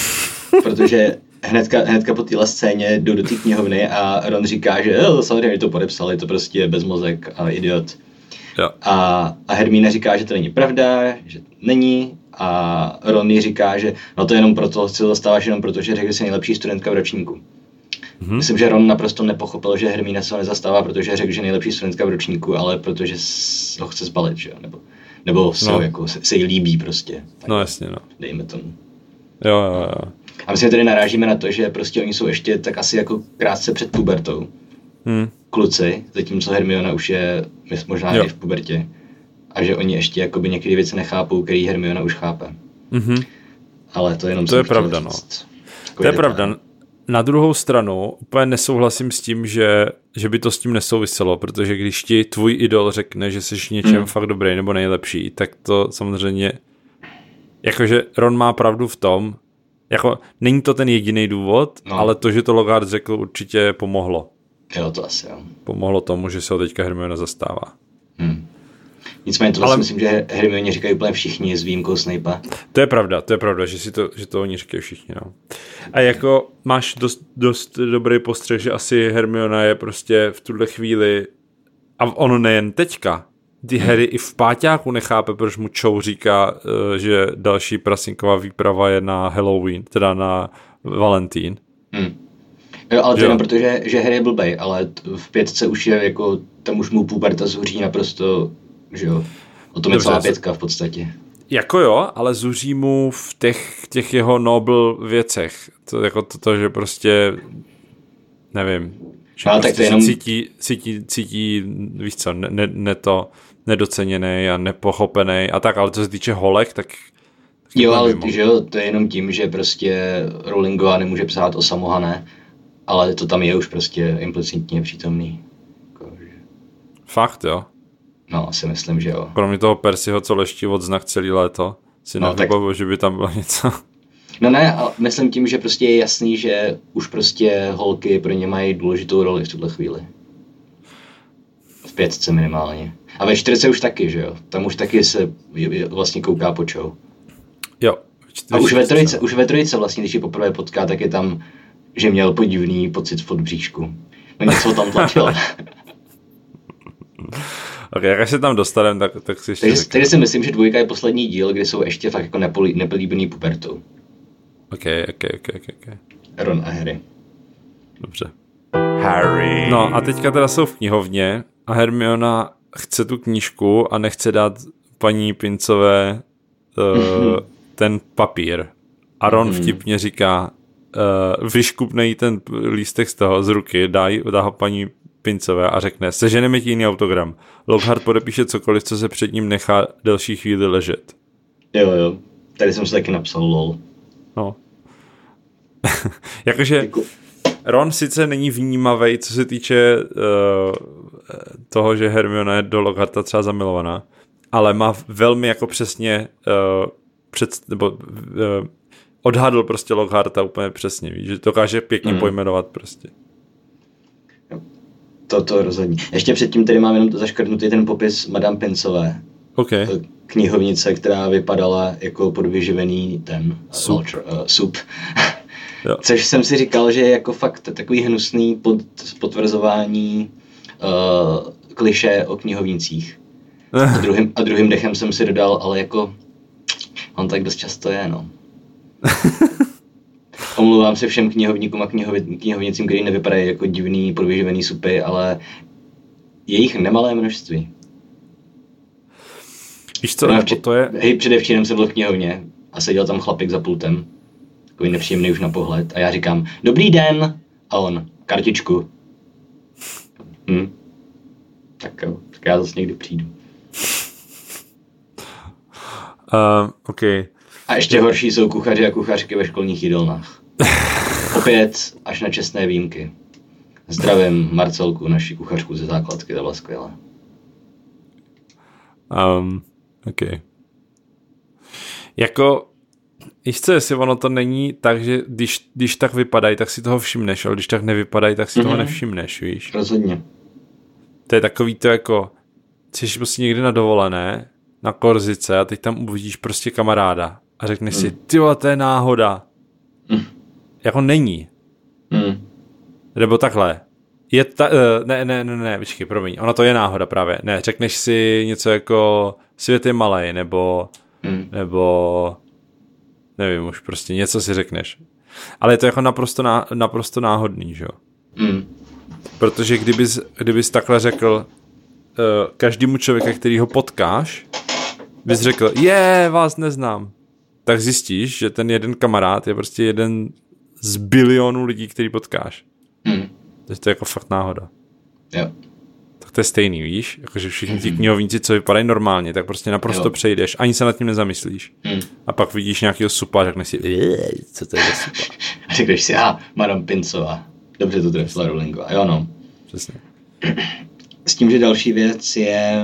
protože hnedka, hnedka po téhle scéně jdu do té knihovny a Ron říká, že jo, samozřejmě to podepsal, je to prostě bezmozek a idiot. Jo. A, a Hermína říká, že to není pravda, že to není a Ron jí říká, že no to je jenom proto, si to zastáváš jenom proto, že řekl, že jsi nejlepší studentka v ročníku. Mm-hmm. Myslím, že Ron naprosto nepochopil, že Hermína se ho nezastává, protože řekl, že nejlepší studentka v ročníku, ale protože ho chce zbalit, že jo, nebo, nebo se, no. jako, se, se jí líbí prostě. Tak No jasně, no. dejme tomu. Jo, jo, jo. A my se tady narážíme na to, že prostě oni jsou ještě tak asi jako krátce před pubertou. Hmm. Kluci, zatímco Hermiona už je možná Jo. i v pubertě. A že oni ještě jakoby některé věci nechápou, který Hermiona už chápe. Mm-hmm. Ale to jenom To je jsem chtěl pravda, říct. no. Takový To je detail. pravda. Na druhou stranu úplně nesouhlasím s tím, že, že by to s tím nesouviselo, protože když ti tvůj idol řekne, že jsi v něčem Hmm. fakt dobrý nebo nejlepší, tak to samozřejmě jakože Ron má pravdu v tom, jako není to ten jediný důvod, No. ale to, že to Lockhart řekl, určitě pomohlo. Jo, to asi jo. Pomohlo tomu, že se ho teďka Hermiona zastává. Hmm. Nicméně tohle Ale- si myslím, že Hermioně říkají úplně všichni s výjimkou Snape'a. To je pravda, to je pravda, že, si to, že to oni říkají všichni. No. A jako máš dost, dost dobrý postřeh, že asi Hermiona je prostě v tuhle chvíli, a ono nejen teďka, ty Hmm. Harry i v páťáku nechápe, proč mu Cho říká, eh, že další prasinková výprava je na Halloween, teda na Valentín. Hmm. Jo, ale to Jo. jenom protože, že Harry je blbej, ale t- v pětce už je jako, tam už mu puberta zuří naprosto, že jo. O tom je Dobře, celá z- pětka v podstatě. Jako jo, ale zuří mu v těch, těch jeho noble věcech. To, jako to, to že prostě, nevím, že Ale prostě tak to je se jenom- cítí, cítí, cítí, víš co, ne, ne, ne to, nedoceněný a nepochopený a tak, ale co se týče holek, tak... tak Jo, to ale nevím. že jo, to je jenom tím, že prostě Rowlingová nemůže psát o samohané, ale to tam je už prostě implicitně přítomný. Jako, že- Fakt, jo. No, asi myslím, že jo. Kromě toho Percyho, co leští od znak celý léto, si No, no, nevybavuji, že by tam bylo něco. No ne, ale myslím tím, že prostě je jasný, že už prostě holky pro ně mají důležitou roli v tuhle chvíli. V pětce minimálně. A ve čtyřce už taky, že jo? Tam už taky se je- je- vlastně kouká po Cho. Jo. A už ve čtyři- trojice, už ve trojice vlastně, když ji poprvé potká, tak je tam, že měl podivný pocit pod bříšku. No něco tam tlačil. Ok, jak až se tam dostaneme, tak, tak si ještě takže, řeknu. takže si myslím, že dvojka je poslední díl, kdy jsou ještě fakt jako nepolí- nepolíbený pubertou. Ok, ok, ok, ok. ok. Ron a Harry. Dobře. Harry. No a teďka teda jsou v knihovně a Hermiona chce tu knížku a nechce dát paní Pincové uh, ten papír. A Ron Mhm. vtipně říká, uh, vyškupne jí ten lístek z toho z ruky, dá, jí, dá ho paní Pincové a řekne, seženeme ti jiný autogram. Lockhart podepíše cokoliv, co se před ním nechá delší chvíli ležet. Jo, jo. Tady jsem si taky napsal lol. No. Jakože Jako, Ron sice není vnímavý, co se týče uh, toho, že Hermiona je do Lockharta třeba zamilovaná, ale má velmi jako přesně uh, před, nebo, uh, odhadl prostě Lockharta úplně přesně, víš, že dokáže pěkně Mm. mm. pojmenovat prostě. to, to rozhodně. Ještě předtím tady mám jenom zaškrtnutý ten popis Madame Pincové. OK. Knihovnice, která vypadala jako podvyživený ten Sup. Ultra, uh, sup. Jo. Což jsem si říkal, že je jako fakt takový hnusný pod, potvrzování uh, klišé o knihovnicích. A druhým, a druhým dechem jsem si dodal, ale jako on tak dost často je, no. Omlouvám se všem knihovníkům a knihovi, knihovnicím, který nevypadají jako divný podvyživený supy, ale je jich nemalé množství. Víš co, No, nebo vči- to je... Hej, předevčírem jsem byl v knihovně a seděl tam chlapík za pultem. Takový nepříjemný už na pohled. A já říkám, dobrý den. A on, kartičku. Hmm. Tak jo, tak já zase někdy přijdu. Uh, OK. A ještě horší jsou kuchaři a kuchařky ve školních jídelnách. Opět až na čestné výjimky. Zdravím Marcelku, naši kuchařku ze základky, to byla skvělá. Um, OK. Jako, víš co, jestli ono to není tak, že když, když tak vypadají, tak si toho všimneš, ale když tak nevypadají, tak si mm-hmm. toho nevšimneš, víš? Rozhodně. To je takový to jako, jsi prostě někdy na dovolené, na Korzice a teď tam uvidíš prostě kamaráda a řekneš mm. si, ty vole, to je náhoda. Mm. Jako není. Mm. Nebo takhle. Je ta, uh, ne, ne, ne, ne, počkej, promiň, ono to je náhoda právě. Ne, řekneš si něco jako svět je malej, nebo mm. nebo nevím, už prostě něco si řekneš. Ale je to jako naprosto, ná, naprosto náhodný, že jo? Mm. Protože kdybys, kdybys takhle řekl uh, každému člověka, který ho potkáš, bys řekl, je, vás neznám. Tak zjistíš, že ten jeden kamarád je prostě jeden z bilionů lidí, který potkáš. Mm. Takže to je jako fakt náhoda. Jo. Tak to je stejný, víš? Jakože všichni ti knihovníci, co vypadají normálně, tak prostě naprosto jo. přejdeš, ani se nad tím nezamyslíš. Mm. A pak vidíš nějakýho supa a řekneš si, co to je za supa? A řekneš si, a Madame Pincová. Dobře to trefila Rowlingová. Jo no. Přesně. S tím, že další věc je,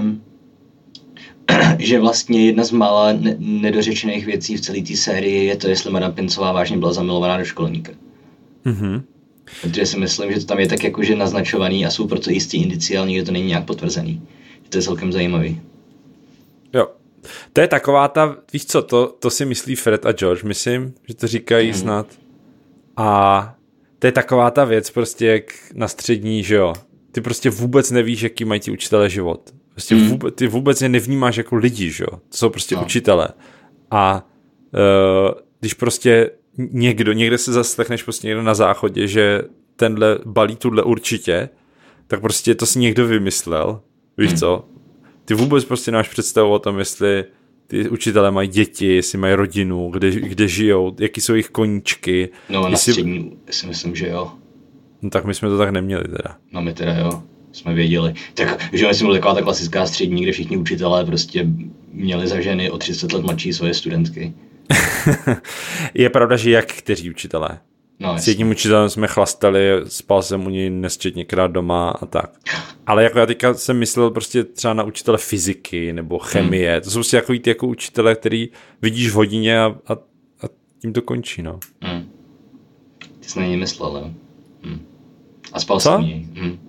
že vlastně jedna z mála ne- nedořečených věcí v celé té sérii je to, jestli Madame Pincová vážně byla zamilovaná do školníka. Mhm. Protože si myslím, že to tam je tak jakože naznačovaný a jsou proto jistý indicie, ale nikdy to není nějak potvrzený. To je celkem zajímavý. Jo. To je taková ta, víš co, to, to si myslí Fred a George, myslím, že to říkají mm. snad. A to je taková ta věc prostě jak na střední, že jo. Ty prostě vůbec nevíš, jaký mají ti učitelé život. Prostě mm. vůbec, ty vůbec je nevnímáš jako lidi, že jo. To jsou prostě no. učitelé. A uh, když prostě někdo, někde se zaslechneš prostě někdo na záchodě, že tenhle balí tuhle určitě, tak prostě to si někdo vymyslel. Víš hmm. co? Ty vůbec prostě nemáš představu o tom, jestli ty učitelé mají děti, jestli mají rodinu, kde, kde žijou, jaký jsou jejich koníčky. No na jestli... střední si myslím, že jo. No tak my jsme to tak neměli teda. No my teda jo, jsme věděli. Tak, že jsme byli taková ta klasická střední, kde všichni učitelé prostě měli za ženy o třicet let mladší svoje studentky. Je pravda, že jak kteří učitelé. No, s jedním učitelem jsme chlastali, spal jsem u něj nesčetněkrát doma a tak. Ale jako já teďka jsem myslel prostě třeba na učitele fyziky nebo chemie. Hmm. To jsou prostě takový ty jako učitele, který vidíš v hodině a, a, a tím to končí, no. Hmm. Ty jsi na něj myslel, jo? Hmm. A spal co? jsem u něj. Hmm.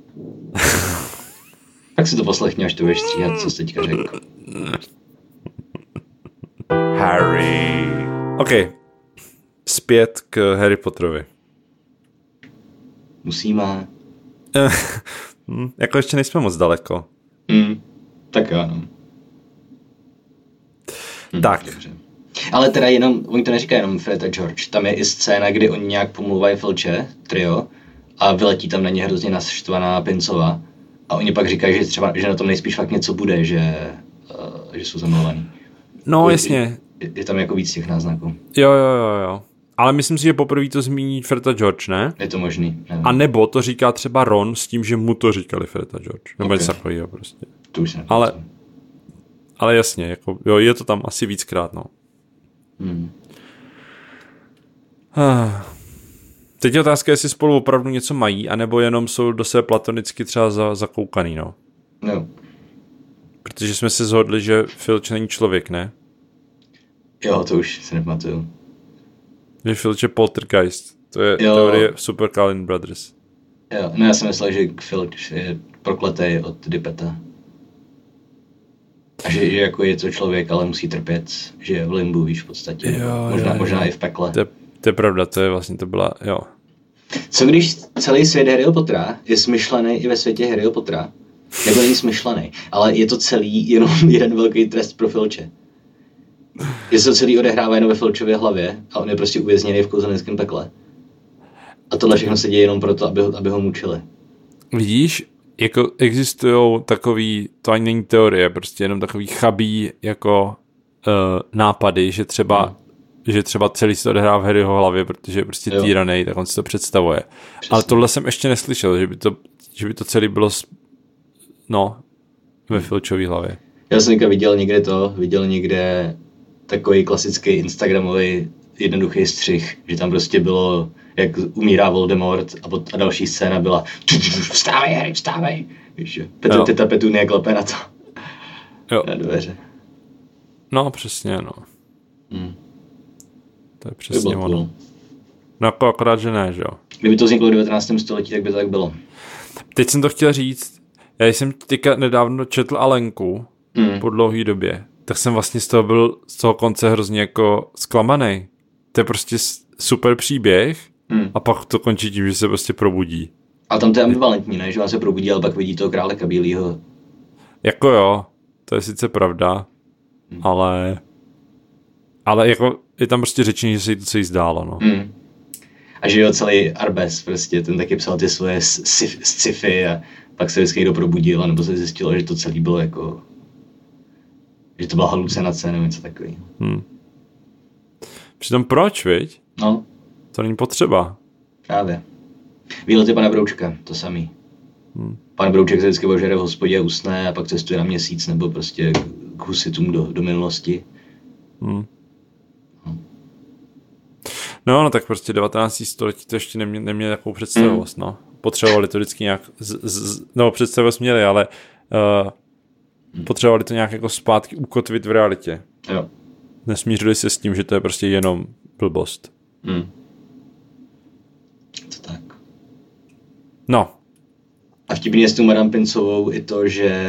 Tak si to poslechni, až to budeš stříhat, co jsi teďka řekl. Harry. OK. Zpět k Harry Potterovi. Musíme. hm, jako ještě nejsme moc daleko. Mm, tak jo, no. Hm, tak. Dobře. Ale teda jenom, oni to neříkají jenom Fred a George, tam je i scéna, kdy oni nějak pomluvají Filče, trio, a vyletí tam na ně hrozně naštvaná Pincová. A oni pak říkají, že třeba, že na tom nejspíš fakt něco bude, že, uh, že jsou zamilovaní. No, jasně. Je, je tam jako víc těch náznaků. Jo, jo, jo, jo. Ale myslím si, že poprvé to zmíní Fred a George, ne? Je to možný. Nevím. A nebo to říká třeba Ron s tím, že mu to říkali Fred a George. Nebo okay. něco takového prostě. To už se ale, ale jasně, jako, jo, je to tam asi víckrát, no. Hmm. Teď je otázka, jestli spolu opravdu něco mají, anebo jenom jsou do sebe platonicky třeba za, zakoukaný, no. No. Protože jsme se shodli, že Filč není člověk, ne? Jo, to už se nepamatuju. Že Filč je poltergeist. To je jo. teorie Super Carlin Brothers. Jo, no já jsem myslel, že Filč je prokletej od Dippeta. A že, že jako je to člověk, ale musí trpět, že je v limbu, víš, v podstatě. Jo, možná, jo, možná jo. i v pekle. To je, to je pravda, to je vlastně, to byla, jo. Co když celý svět Harryho Pottera je smyšlený i ve světě Harryho Pottera? Nebo není smyšlený, ale je to celý jenom jeden velký trest pro Filče. Že se to celý odehrává jenom ve Filčově hlavě a on je prostě uvězněný v kouzelnickém pekle. A tohle všechno se děje jenom proto, aby ho, aby ho mučili. Vidíš, jako existují takový, to ani není teorie, prostě jenom takový chabý jako uh, nápady, že třeba, hmm. že třeba celý se to odehrává v Harryho hlavě, protože je prostě týranej, tak on si to představuje. Přesně. Ale tohle jsem ještě neslyšel, že by to že by to celé bylo s, no, ve Filčový hlavě. Já jsem někde viděl někde to, viděl někde takový klasický instagramový jednoduchý střih, že tam prostě bylo, jak umírá Voldemort a, pot, a další scéna byla vstávej, Harry, vstávej. Víš, Petr, teta Petunie klepe na to. Jo. Na dveře. No, přesně, no. Hmm. To je přesně to ono. Cool. No jako akorát, že ne, že jo. Kdyby to vzniklo v devatenáctém století, tak by to tak bylo. Teď jsem to chtěl říct, já jsem teďka nedávno četl Alenku hmm. po dlouhé době, tak jsem vlastně z toho byl z toho konce hrozně jako zklamaný. To je prostě super příběh hmm. a pak to končí tím, že se prostě probudí. A tam to je ambivalentní, ne? Že on se probudí, ale pak vidí toho králeka bílýho. Jako jo, to je sice pravda, hmm. ale ale jako je tam prostě řečení, že se jí to celý zdálo, no. Hmm. A že jo, celý Arbes prostě, ten taky psal ty svoje sci-fi a pak se vždycky někdo probudil, anebo se zjistilo, že to celý bylo jako, že to byla halucinace nebo něco takový. Hmm. Přitom proč, viď? No. To není potřeba. Právě. Výlety pana Broučka, to samý. Hmm. Pan Brouček se vždycky ožere v hospodě a usne a pak cestuje na měsíc nebo prostě k husitům do, do minulosti. Hmm. No, no, tak prostě devatenácté století to ještě nemě, neměli takovou představivost, mm. no. Potřebovali to vždycky nějak, z, z, no představivost měli, ale uh, mm. potřebovali to nějak jako zpátky ukotvit v realitě. Jo. Nesmířili se s tím, že to je prostě jenom blbost. Mm. To tak. No. A vtipně je s tou Madame Pincovou i to, že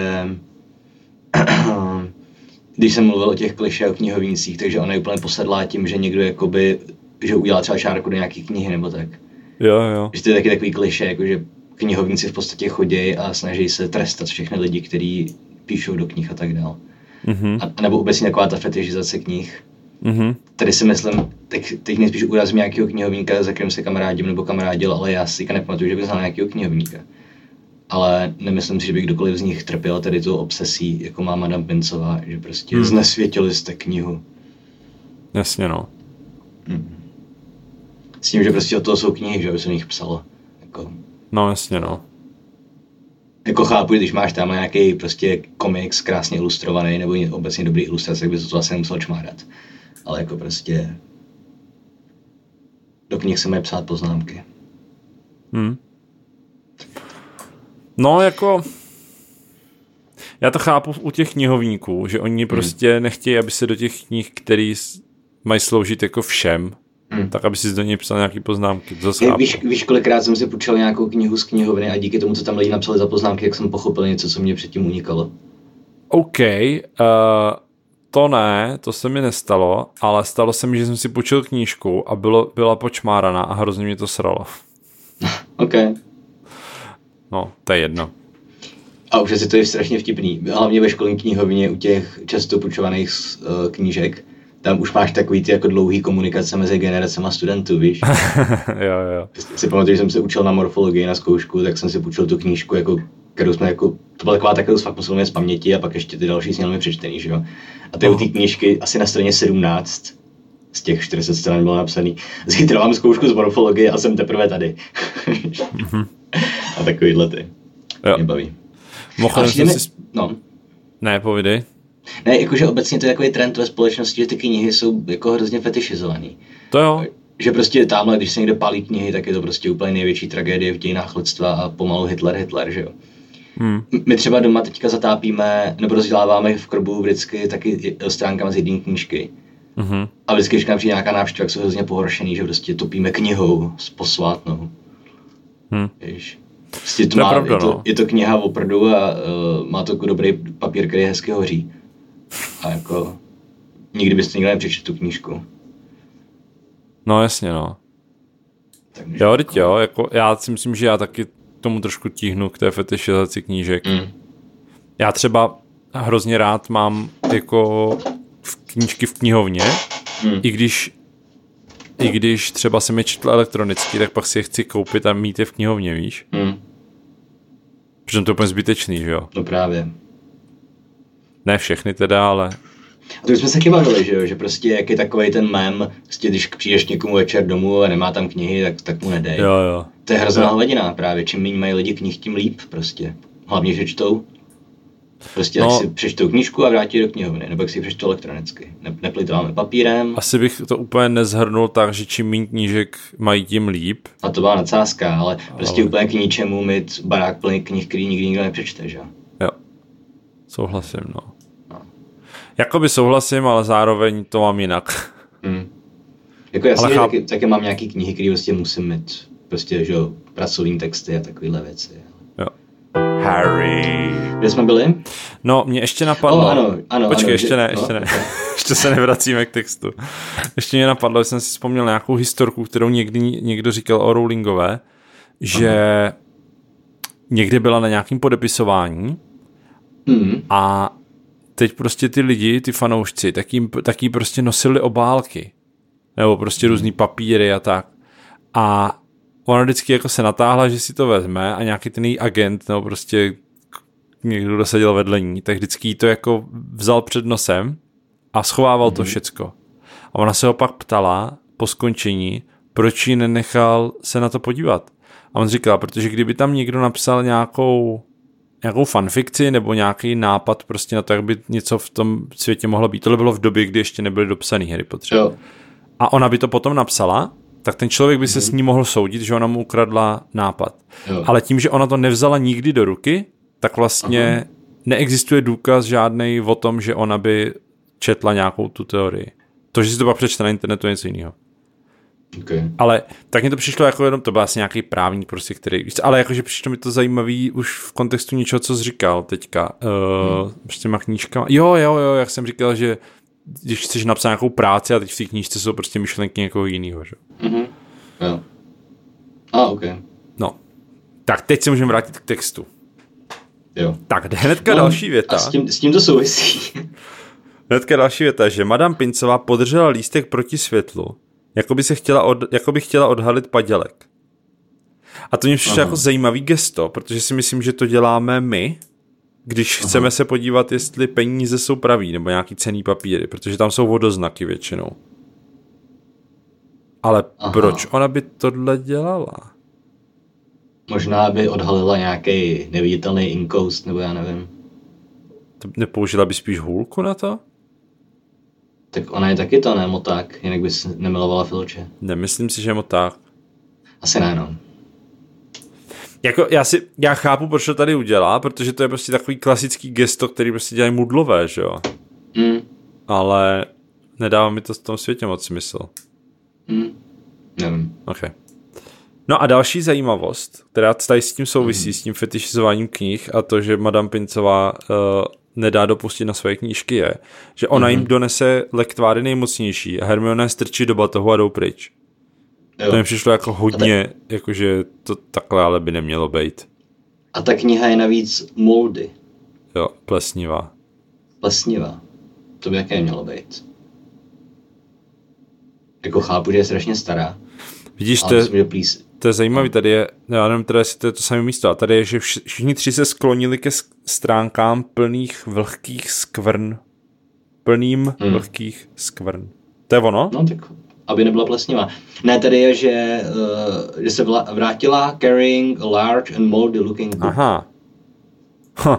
když jsem mluvil o těch klišé o knihovnících, takže ona je úplně posedlá tím, že někdo jakoby že udělá třeba čárku do nějaký knihy nebo tak. Jo, jo. Že to je taky takový klišé, jako že knihovníci v podstatě chodí a snaží se trestat všechny lidi, kteří píšou do knih a tak dál. Mm-hmm. A, a nebo obecně taková ta fetišizace knih. Mm-hmm. Tady si myslím, teď, teď nejspíš urazím nějakého knihovníka, za kterým se kamarádím nebo kamarádil, ale já si nepamatuju, že bych znal nějakého knihovníka. Ale nemyslím si, že by kdokoliv z nich trpěl tady tu obsesí, jako má Madame Pincová, že prostě hmm. znesvětili jste knihu. Jasně, no. Hmm. S tím, že prostě od toho jsou knihy, že by se o nich psalo. Jako, no, jasně, no. Jako chápu, když máš tam nějaký prostě komiks krásně ilustrovaný, nebo obecně dobrý ilustrace, tak by to vlastně nemusel čmárat. Ale jako prostě do knih se mají psát poznámky. Hmm. No, jako já to chápu u těch knihovníků, že oni prostě hmm. nechtějí, aby se do těch knih, který mají sloužit jako všem, hmm. tak aby si do něj psal nějaký poznámky. To je, víš, víš, kolikrát jsem si půjčil nějakou knihu z knihovny a díky tomu, co tam lidi napsali za poznámky, jak jsem pochopil něco, co mě předtím unikalo. OK, uh, to ne, to se mi nestalo, ale stalo se mi, že jsem si půjčil knížku a bylo, byla počmáraná a hrozně mě to sralo. OK. No, to je jedno. A už asi to je strašně vtipný. Hlavně ve školní knihovně u těch často půjčovaných uh, knížek. Tam už máš takový ty jako dlouhý komunikace mezi generacemi studentů, víš? jo, jo. Si pamatuju, že jsem se učil na morfologii na zkoušku, tak jsem si půjčil tu knížku, jako, kterou jsme jako, to byla taková takovou fakt musel mít z paměti a pak ještě ty další sněl mi přečtený, že jo? A ty oh. u té knížky asi na straně sedmnáct z těch čtyřicet stran bylo napsaný. Zítra mám zkoušku z morfologie a jsem teprve tady. mm-hmm. A takovýhle ty. Jo. Mě baví. Mohl jsem si... No. Ne, povídej. Ne, jakože obecně to je takový trend ve společnosti, že ty knihy jsou jako hrozně fetišizovaný. To jo. Že prostě tamhle, když se někde pálí knihy, tak je to prostě úplně největší tragédie v dějinách lidstva a pomalu Hitler, Hitler, že jo. Hmm. My třeba doma teďka zatápíme, nebo rozděláváme v krbu vždycky taky stránkama z jedné knížky. Mm-hmm. A vždycky, když nám přijde nějaká návštěva, tak jsou hrozně pohoršený, že prostě topíme knihou s posvátnou. Hmm. Víš. Prostě to to je, má, pravda, je, to, no. je to kniha opravdu a uh, má to jako dobrý papír, který hezky hoří. A jako nikdy byste nikdy nepřečetl tu knížku. No jasně, no. Takže jo, teď jo, jako já si myslím, že já taky tomu trošku tíhnu k té fetišizaci knížek. Mm. Já třeba hrozně rád mám jako v knížky v knihovně, mm. i když i když třeba jsem je četl elektronicky, tak pak si je chci koupit a mít je v knihovně, víš? Mm. Protože to je úplně zbytečný, že jo? No právě. Ne všechny teda, ale A to už jsme se taky bavili, že jo, že prostě jak je takovej ten mem, prostě když přijdeš někomu večer domů a nemá tam knihy, tak, tak mu nedej. Jo, jo. To je hrozná hladina právě, čím méně mají lidi knih, tím líp prostě. Hlavně, že čtou. Prostě no, tak si přečtou knížku a vrátí do knihovny, nebo jak si ji přečtou elektronicky. Ne, neplýtváme papírem. Asi bych to úplně nezhrnul tak, že čím méně knížek mají, tím líp. A to byla nadsázka, ale prostě ale... úplně k ničemu mít barák plný knih, který nikdy nikdo nepřečte, že? Jo, souhlasím, no. no. Jakoby souhlasím, ale zároveň to mám jinak. Hmm. Jako jasně, cháp... taky, taky mám nějaký knihy, které prostě musím mít. Prostě, že jo, pracovní texty a takovéhle věci. Jo. Harry. Kde jsme byli? No, mě ještě napadlo. Oh, ano, ano, Počkej, ano, ještě že... ne, ještě no, ne. Okay. Ještě se nevracíme k textu. Ještě mě napadlo, že jsem si vzpomněl nějakou historku, kterou někdy někdo říkal o Rowlingové, že Aha. někde byla na nějakém podepisování mm. a teď prostě ty lidi, ty fanoušci, tak jim, tak jí prostě nosili obálky. Nebo prostě různý papíry a tak. A ona vždycky jako se natáhla, že si to vezme a nějaký ten její agent, nebo prostě někdo dosadil vedle ní, tak vždycky to jako vzal před nosem a schovával mm-hmm. to všecko. A ona se ho pak ptala po skončení, proč ji nenechal se na to podívat. A on říkal, protože kdyby tam někdo napsal nějakou, nějakou fanfikci nebo nějaký nápad prostě na to, jak by něco v tom světě mohlo být. Tohle bylo v době, kdy ještě nebyly dopsaný Harry Potter. Jo. A ona by to potom napsala, tak ten člověk by se mm-hmm. s ní mohl soudit, že ona mu ukradla nápad. Jo. Ale tím, že ona to nevzala nikdy do ruky, tak vlastně Aha. neexistuje důkaz žádnej o tom, že ona by četla nějakou tu teorii. To, že si to pak přečte na internetu, je něco jiného. Okay. Ale tak mi to přišlo jako jenom, to byl asi nějaký právník prostě, který, ale jakože přišlo mi to zajímavý už v kontextu něčeho, co jsi říkal teďka, uh, hmm. s těma knížkama. Jo, jo, jo, jak jsem říkal, že když chceš napsat nějakou práci a teď v té knížce jsou prostě myšlenky někoho jiného, že? Mhm, jo. A, ok. No, tak teď se můžeme vrátit k textu. Jo. Tak hnedka no, další věta. A s tím, s tím to souvisí. Hnedka další věta, že Madame Pincová podržela lístek proti světlu, jako by, se chtěla, od, jako by chtěla odhalit padělek. A to mě přišlo jako zajímavý gesto, protože si myslím, že to děláme my, když Aha. chceme se podívat, jestli peníze jsou pravý, nebo nějaký cenný papíry, protože tam jsou vodoznaky většinou. Ale Aha. proč ona by tohle dělala? Možná by odhalila nějaký neviditelný inkoust, nebo já nevím. To nepoužila by spíš hůlku na to? Tak ona je taky to, ne, moták, jinak by si nemilovala Filče. Nemyslím si, že je moták. Asi ne, no. Jako já si, já chápu, proč to tady udělá, protože to je prostě takový klasický gesto, který prostě dělají mudlové, že jo? Mm. Ale nedává mi to v tom světě moc smysl. Mm. Nevím. Okay. No a další zajímavost, která tady s tím souvisí, mm. s tím fetišizováním knih a to, že Madame Pincová uh, nedá dopustit na své knížky je, že ona mm. jim donese lektváry nejmocnější a Hermione strčí do batohu a jdou pryč. Jo. To mi přišlo jako hodně, ta... jakože to takhle ale by nemělo být. A ta kniha je navíc moldy. Jo, plesnivá. Plesnivá. To by také mělo být. Jako chápu, že je strašně stará. Vidíš, to je, to je zajímavý, tady je, já nevím, teda jestli to je to samé místo, a tady je, že všichni tři se sklonili ke stránkám plných vlhkých skvrn. Plným hmm. vlhkých skvrn. To je ono? No tak, aby nebyla plesnivá. Ne, tady je, že, uh, že se vrátila carrying a large and moldy looking book. Aha. Huh.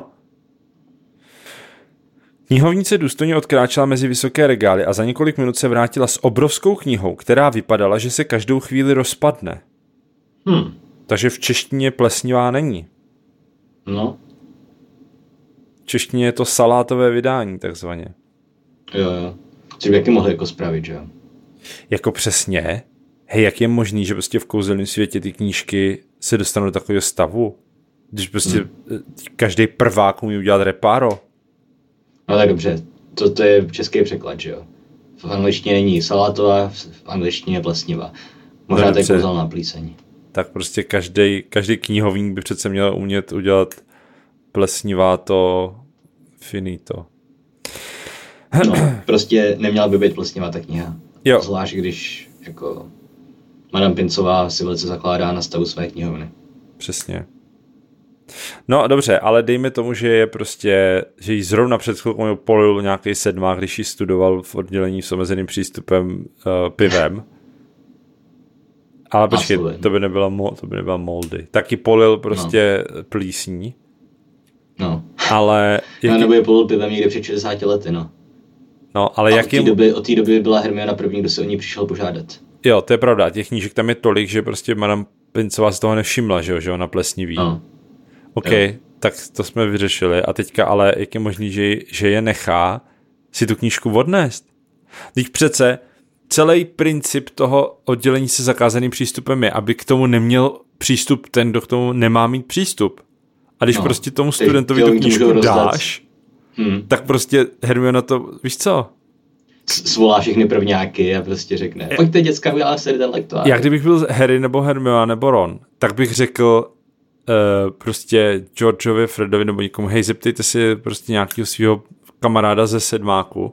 Knihovnice důstojně odkráčela mezi vysoké regály a za několik minut se vrátila s obrovskou knihou, která vypadala, že se každou chvíli rozpadne. Hmm. Takže v češtině plesnivá není. No. V češtině je to salátové vydání, takzvaně. Jo, jo. Což by jaký mohli jako spravit, že jo? Jako přesně. Hej, jak je možný, že prostě v kouzelném světě ty knížky se dostanou do takového stavu? Když prostě hmm. každý prvák umí udělat repáro. No tak dobře, to, to je český překlad, že jo? V angličtině není salátová, v angličtině je plesnivá. Možná to je kouzelná plíseň. Tak prostě každý, každý knihovník by přece měl umět udělat plesnivá to finito. No, prostě neměla by být plesnivá ta kniha. Jo. Zvlášť když jako Madame Pincová si velice zakládá na stavu své knihovny. Přesně. No dobře, ale dejme tomu, že je prostě, že jí zrovna před chvilkou polil nějaký sedmák, když jí studoval v oddělení s omezeným přístupem uh, pivem. Ale počkej, to by nebyla, to by nebyla Moldy. Taky polil prostě no. plísní. No. Ale... Jak... No, nebo je polil pivem někde před šedesáti lety, no. No, ale a jakým... od té doby, od té doby byla Hermiona první, kdo se o ní přišel požádat. Jo, to je pravda. Těch knížek tam je tolik, že prostě Madame Pincová z toho nevšimla, že jo, že ona plesniví. No. OK, jo. Tak to jsme vyřešili. A teďka ale jak je možný, že, že je nechá si tu knížku odnést? Teď přece celý princip toho oddělení se zakázaným přístupem je, aby k tomu neměl přístup ten, kdo k tomu nemá mít přístup. A když no, prostě tomu studentovi tu knížku dáš, hmm. tak prostě Hermiona to, víš co? Svolá všechny prvňáky a prostě řekne, pojďte děcka, uděláme se ten lektor. Já kdybych byl Harry nebo Hermiona nebo Ron, tak bych řekl uh, prostě Georgeovi, Fredovi nebo někomu, hej, zeptejte si prostě nějakého svého kamaráda ze sedmáku,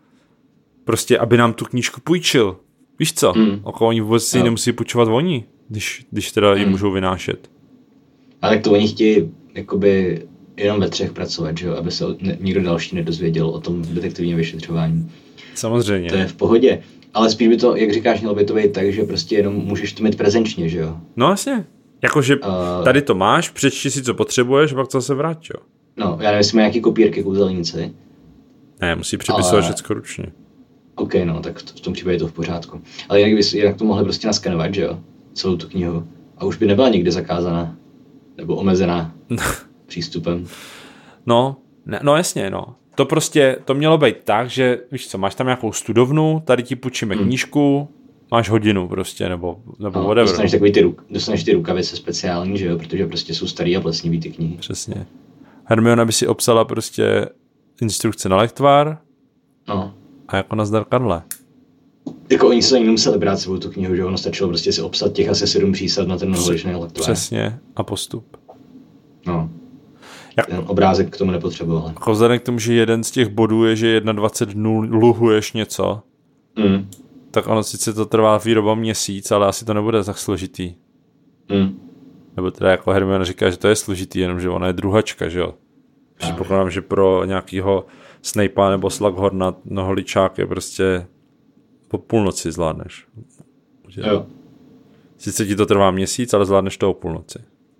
prostě, aby nám tu knížku půjčil. Víš co? Hmm. Oko oni vůbec si nemusí půjčovat oni, když, když teda ji hmm. můžou vynášet. A tak to oni chtějí jakoby jenom ve třech pracovat, že jo? Aby se nikdo další nedozvěděl o tom detektivním vyšetřování. Samozřejmě. To je v pohodě. Ale spíš by to, jak říkáš, mělo by to být tak, že prostě jenom můžeš to mít prezenčně, že jo? No jasně. Jakože uh, tady to máš, přečti si, co potřebuješ, a pak to zase vrát, jo? No, já nevím, jestli má nějaký kopírky kouzelníci. Ne, musí přepisovat ale... všechno ručně. OK, no, tak v tom případě je to v pořádku. Ale jinak, by, jinak to mohli prostě naskenovat, že jo? Celou tu knihu. A už by nebyla nikdy zakázaná. Nebo omezená přístupem. No, ne, no jasně, no. To prostě, to mělo být tak, že víš co, máš tam nějakou studovnu, tady ti půjčíme hmm. knížku, máš hodinu prostě, nebo, nebo no, whatever. Dostaneš takový ty, ruk, dostaneš ty rukavice speciální, že jo, protože prostě jsou starý a plesnivý ty knihy. Přesně. Hermiona by si obsala prostě instrukce na lektvar no. a jako nazdar Karle. Jako oni se ani nemuseli brát sebou tu knihu, že ono stačilo prostě si obsat těch asi sedm přísad na ten mnoholičný lektvar. Přesně, a postup. No. Jak... Ten obrázek k tomu nepotřeboval. Jako vzhledem k tomu, že jeden z těch bodů je, že dvacet jedna dnů luhuješ něco, mm. tak ono sice to trvá výroba měsíc, ale asi to nebude tak složitý. Mm. Nebo teda jako Hermiona říká, že to je složitý, jenomže ona je druhačka, že jo. Předpokládám, že pro nějakýho Snape'a nebo Slughorna noholičák je prostě po půlnoci zvládneš. Jo. Sice ti to trvá měsíc, ale zvládneš to o půlnoci.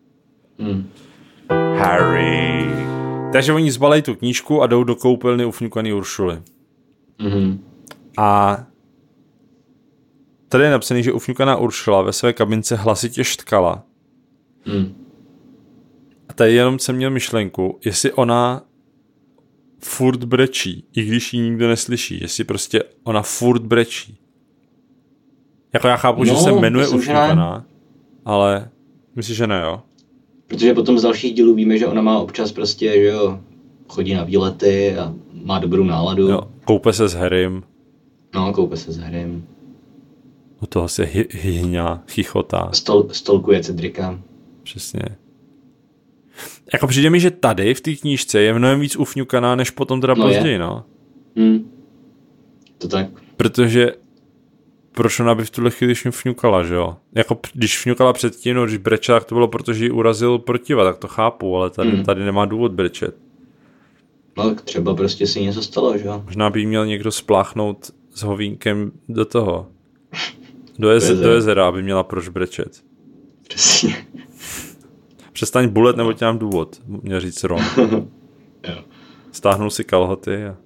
Mm. Harry. Takže oni zbalají tu knížku a jdou do koupelny ufňukaný Uršuly. Mm-hmm. A tady je napsaný, že ufňukaná Uršula ve své kabince hlasitě štkala. Mm. A tady jenom jsem měl myšlenku, jestli ona furt brečí, i když ji nikdo neslyší, jestli prostě ona furt brečí. Jako já chápu, no, že se jmenuje ufňukaná, ale myslíš, že ne, jo? Protože potom z dalších dílů víme, že ona má občas prostě, že jo, chodí na výlety a má dobrou náladu. Jo, koupe se s Harrym. No, koupe se s Harrym. U toho se hy, hyhňá, chichotá. Stol, stolkuje Cedrika. Přesně. Jako přijde mi, že tady v té knížce je mnohem víc ufňukaná, než potom teda no později, je. no. Hmm. To tak. Protože proč ona by v tuhle chvíli fňukala, že jo? Jako když fňukala předtím, no, když brečela, tak to bylo, protože ji urazil protiva, tak to chápu, ale tady, hmm. tady nemá důvod brečet. No třeba prostě si něco stalo, že jo? Možná by měl někdo spláchnout s hovínkem do toho. Do, jeze, do jezera, aby měla proč brečet. Přesně. Přestaň bulet, nebo tě mám důvod, měl říct Ron. Jo. Stáhnul si kalhoty a...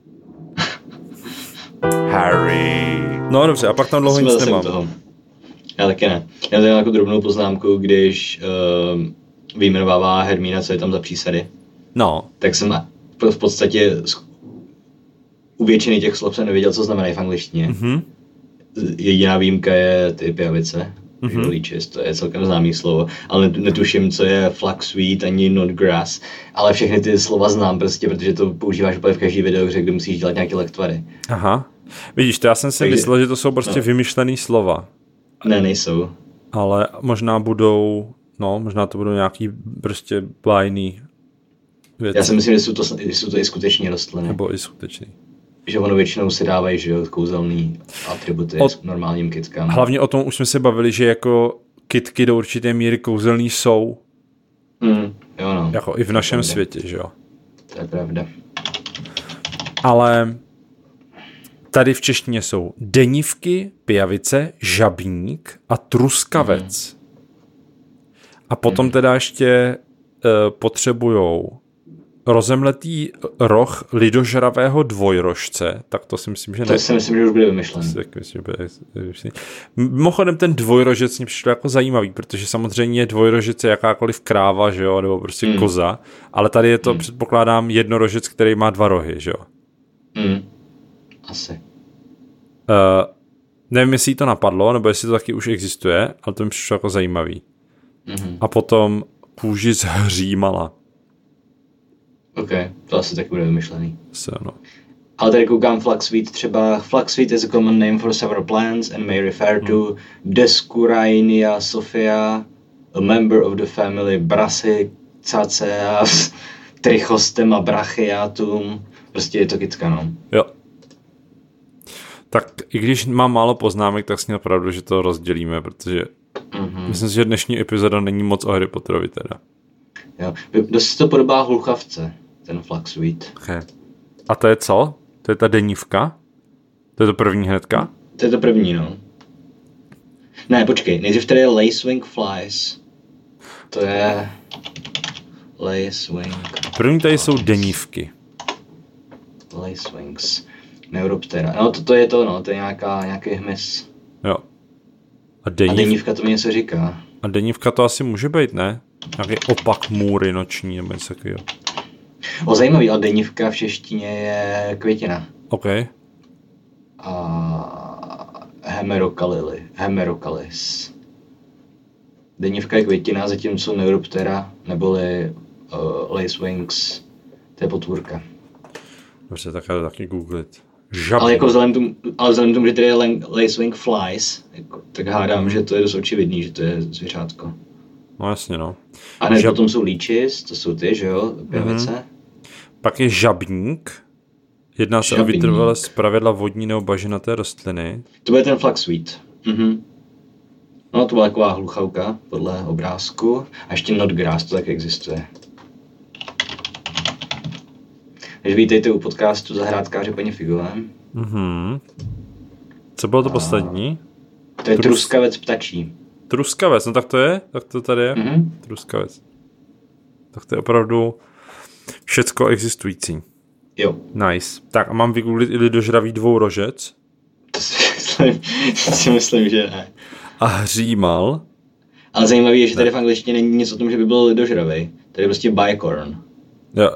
Harry. No dobře, a pak tam dlouho nic nemám. Toho. Já taky ne. Já tady jako drobnou poznámku, když uh, vyjmenovává Hermína, co je tam za přísady. No. Tak jsem v podstatě u většiny těch slov jsem nevěděl, co znamenají v angličtině. Mm-hmm. Jediná výjimka je ty pijavice. Mm-hmm. Leeches, to je celkem známý slovo, ale netuším, co je flaxweed ani not grass, ale všechny ty slova znám prostě, protože to používáš úplně v každý videohře, kde musíš dělat nějaké lektvary. Aha. Vidíš, to já jsem si Takže, myslel, že to jsou prostě no. vymyšlený slova. Ne, nejsou. Ale možná budou, no, možná to budou nějaký prostě blájný věci. Já si myslím, že jsou to, jsou to i skutečně rostliny. Nebo i skutečný. Že ono většinou si dávají, že jo, kouzelný atributy o, normálním kytkám. Hlavně o tom už jsme se bavili, že jako kytky do určité míry kouzelný jsou. Mm. Jo, no. Jako i v našem světě, že jo. To je pravda. Ale tady v češtině jsou denivky, pijavice, žabník a truskavec. Mm. A potom mm. teda ještě uh, potřebujou rozemletý roh lidožravého dvojrožce, tak to si myslím, že to ne. To si myslím, že už bude vymyšlený. Mimochodem ten dvojrožec mě přišel jako zajímavý, protože samozřejmě dvojrožec je jakákoliv kráva, že jo, nebo prostě mm. koza, ale tady je to, mm. předpokládám, jednorožec, který má dva rohy, že jo. Mm. Asi. Uh, nevím, jestli jí to napadlo, nebo jestli to taky už existuje, ale to mi přišlo jako zajímavý. Mm. A potom kůži z hřímala. OK, to asi tak bude vymyšlený. Se, no. Ale tady koukám flaxweed třeba. Flaxweed is a common name for several plants and may refer to hmm. Descurainia sophia, a member of the family Brassicaceae, Trichostema brachiatum. Prostě je to kytka, no. Jo. Tak i když mám málo poznámek, tak s ní opravdu, že to rozdělíme, protože mm-hmm. myslím si, že dnešní epizoda není moc o Harry Potterovi teda. Jo, dost to podobá hulchavce, ten flaxweed. Okay. A to je co? To je ta denívka? To je to první hnedka? To je to první, no. Ne, počkej, nejdřív tady je lacewing flies. To je lacewing. První tady jsou denívky. Lacewings. Neuroptera. No to, to je to, no, to je nějaká, nějaký hmyz. Jo. A, denív... A denívka to mi něco říká. A denívka to asi může být, ne? Nějaký opak můry noční nebo něco takového. O, zajímavý, ale denívka v češtině je květina. OK. A hemerocalily, hemerocalis. Denívka je květina, zatímco neuroptera, neboli uh, lacewings, to je potvůrka. Dobře, tak já to taky googlit. Žabník. Ale jako vzhledem tomu, ale vzhledem tomu, že tady je lacewing flies, jako, tak hádám, že to je dost očividný, že to je zvířátko. No jasně, no. A hned Žab... potom jsou líčis, to jsou ty, že jo, pijavice. Mm-hmm. Pak je žabník. Jedná se o vytrvalé zpravidla vodní nebo bažinaté rostliny. To bude ten flaxweed. Mhm. No, to byla taková hluchavka, podle obrázku. A ještě notgrass, to tak existuje. Takže vítejte u podcastu Zahrádkáře paní Figové. Mhm. Co bylo to A... poslední? To je Trus... truskavec ptačí. Truskavec, no tak to je, tak to tady je. Mm-hmm. Truskavec. Tak to je opravdu všecko existující. Jo. Nice. Tak a mám vygooglit i lidožravý dvourožec? To si myslím, si myslím, že ne. A hřímal. Ale zajímavé je, že tady v angličtině není nic o tom, že by byl lidožravej. Tady je prostě bicorn. Jo.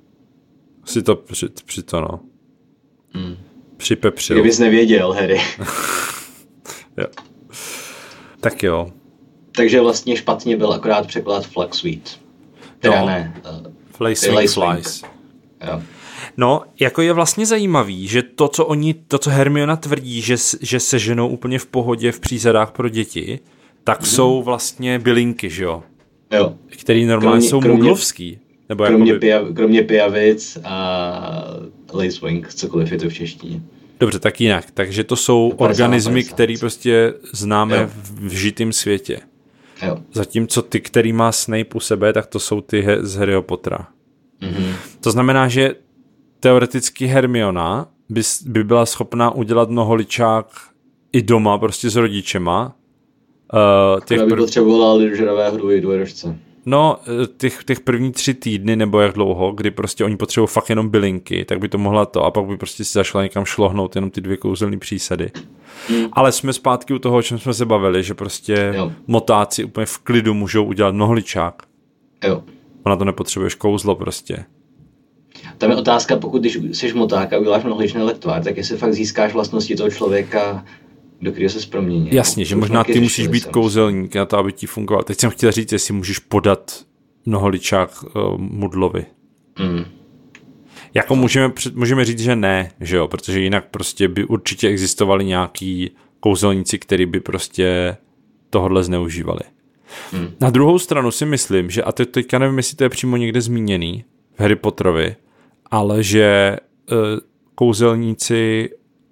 Si to při, při to, no. Mm. Připepřil. Kdybys nevěděl, Harry. Jo. Tak jo. Takže vlastně špatně byl akorát překlad flaxweed. Teda no. ne. Uh, Lacewing flies. Jo. No, jako je vlastně zajímavý, že to, co oni, to, co Hermiona tvrdí, že, že se ženou úplně v pohodě v přísadách pro děti, tak mm. jsou vlastně bylinky, že jo? Jo. Který normálně kromě, jsou mudlovský. Nebo kromě, jakoby... pijav, kromě pijavic a lacewing, cokoliv je to v češtině. Dobře, tak jinak. Takže to jsou organismy, které prostě známe jo. v žitém světě. Jo. Zatímco ty, který má Snape u sebe, tak to jsou ty he- z Harryho Pottera. Mm-hmm. To znamená, že teoreticky Hermiona by, by byla schopná udělat noholičák i doma, prostě s rodičema. Uh, těch Která by prv... potřebovala lidožravého dvojrožce. No, těch, těch první tři týdny, nebo jak dlouho, kdy prostě oni potřebují fakt jenom bylinky, tak by to mohla to a pak by prostě si zašla někam šlohnout jenom ty dvě kouzelné přísady. Hmm. Ale jsme zpátky u toho, o čem jsme se bavili, že prostě jo. motáci úplně v klidu můžou udělat nohličák. Jo. Ona to nepotřebuješ kouzlo prostě. Tam je otázka, pokud když jsi moták a uděláš nohličný lektvár, tak jestli fakt získáš vlastnosti toho člověka, do kterého se promění. Jasně, že možná ty musíš být kouzelník na to, aby ti fungoval. Teď jsem chtěl říct, jestli můžeš podat noholičák uh, Mudlovi. Mm. Jako můžeme, můžeme říct, že ne, že jo, protože jinak prostě by určitě existovali nějaký kouzelníci, který by prostě tohodle zneužívali. Mm. Na druhou stranu si myslím, že, a teď teďka nevím, jestli to je přímo někde zmíněný v Harry Potterovi, ale že uh, kouzelníci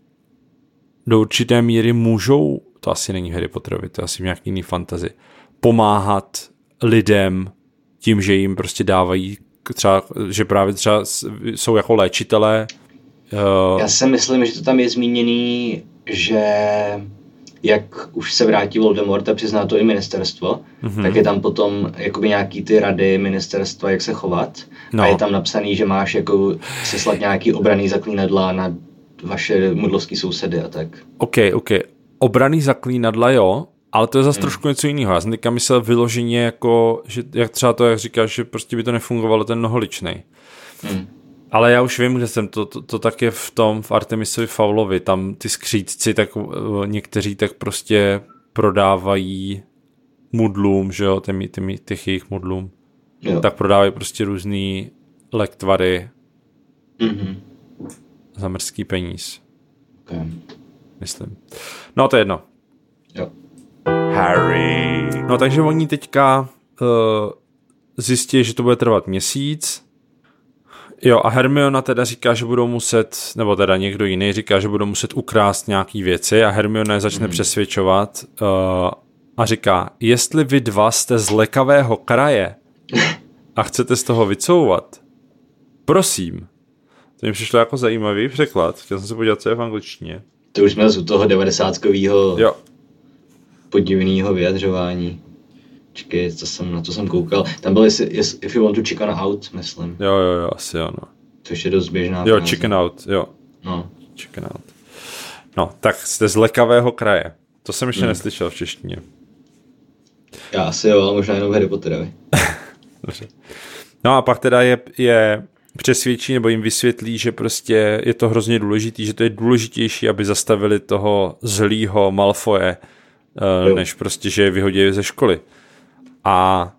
do určité míry můžou, to asi není Harry Potterovi, to je asi nějaký jiný fantasy, pomáhat lidem tím, že jim prostě dávají třeba, že právě třeba jsou jako léčitelé. Uh... Já si myslím, že to tam je zmíněný, že jak už se vrátí Voldemort a přizná to i ministerstvo, mm-hmm. tak je tam potom jakoby nějaký ty rady ministerstva, jak se chovat. No. A je tam napsaný, že máš jako seslat nějaký obranný zaklínadla na vaše mudlovský sousedy a tak. OK, OK. Obranný zaklínadla, jo, ale to je zase mm. trošku něco jiného. Já jsem teďka myslel vyloženě jako, že jak třeba to, jak říkáš, že prostě by to nefungovalo ten mnoholičnej. Mm. Ale já už vím, kde jsem, to, to, to tak je v tom, v Artemisovi Faulovi, tam ty skřídci, tak někteří tak prostě prodávají mudlům, že jo, těmi, těmi, těch jejich mudlům. Jo. Tak prodávají prostě různý lektvary mm-hmm. za mrzký peníz. Okay. Myslím. No to je jedno. Jo. Harry. No takže oni teďka uh, zjistí, že to bude trvat měsíc. Jo, a Hermiona teda říká, že budou muset, nebo teda někdo jiný říká, že budou muset ukrást nějaký věci a Hermiona je začne mm. přesvědčovat uh, a říká, jestli vy dva jste z lekavého kraje a chcete z toho vycouvat, prosím. To mi přišlo jako zajímavý překlad. Chtěl jsem se podívat, co je v angličtině. To už jsme z toho devadesátkovýho jo. podivného vyjadřování. Čekej, to jsem, na to jsem koukal. Tam byl jestli, jestli, if you want to chicken out, myslím. Jo, jo, jo, asi ano. Což je dost běžná Jo, fráze. Chicken out, jo. No. Chicken out. No, tak jste z lekavého kraje. To jsem ještě hmm. neslyšel v češtině. Já asi jo, ale možná jenom Harry Potterovi. Dobře. No a pak teda je, je přesvědčí, nebo jim vysvětlí, že prostě je to hrozně důležitý, že to je důležitější, aby zastavili toho zlýho Malfoje, uh, než prostě, že je vyhodí ze školy. A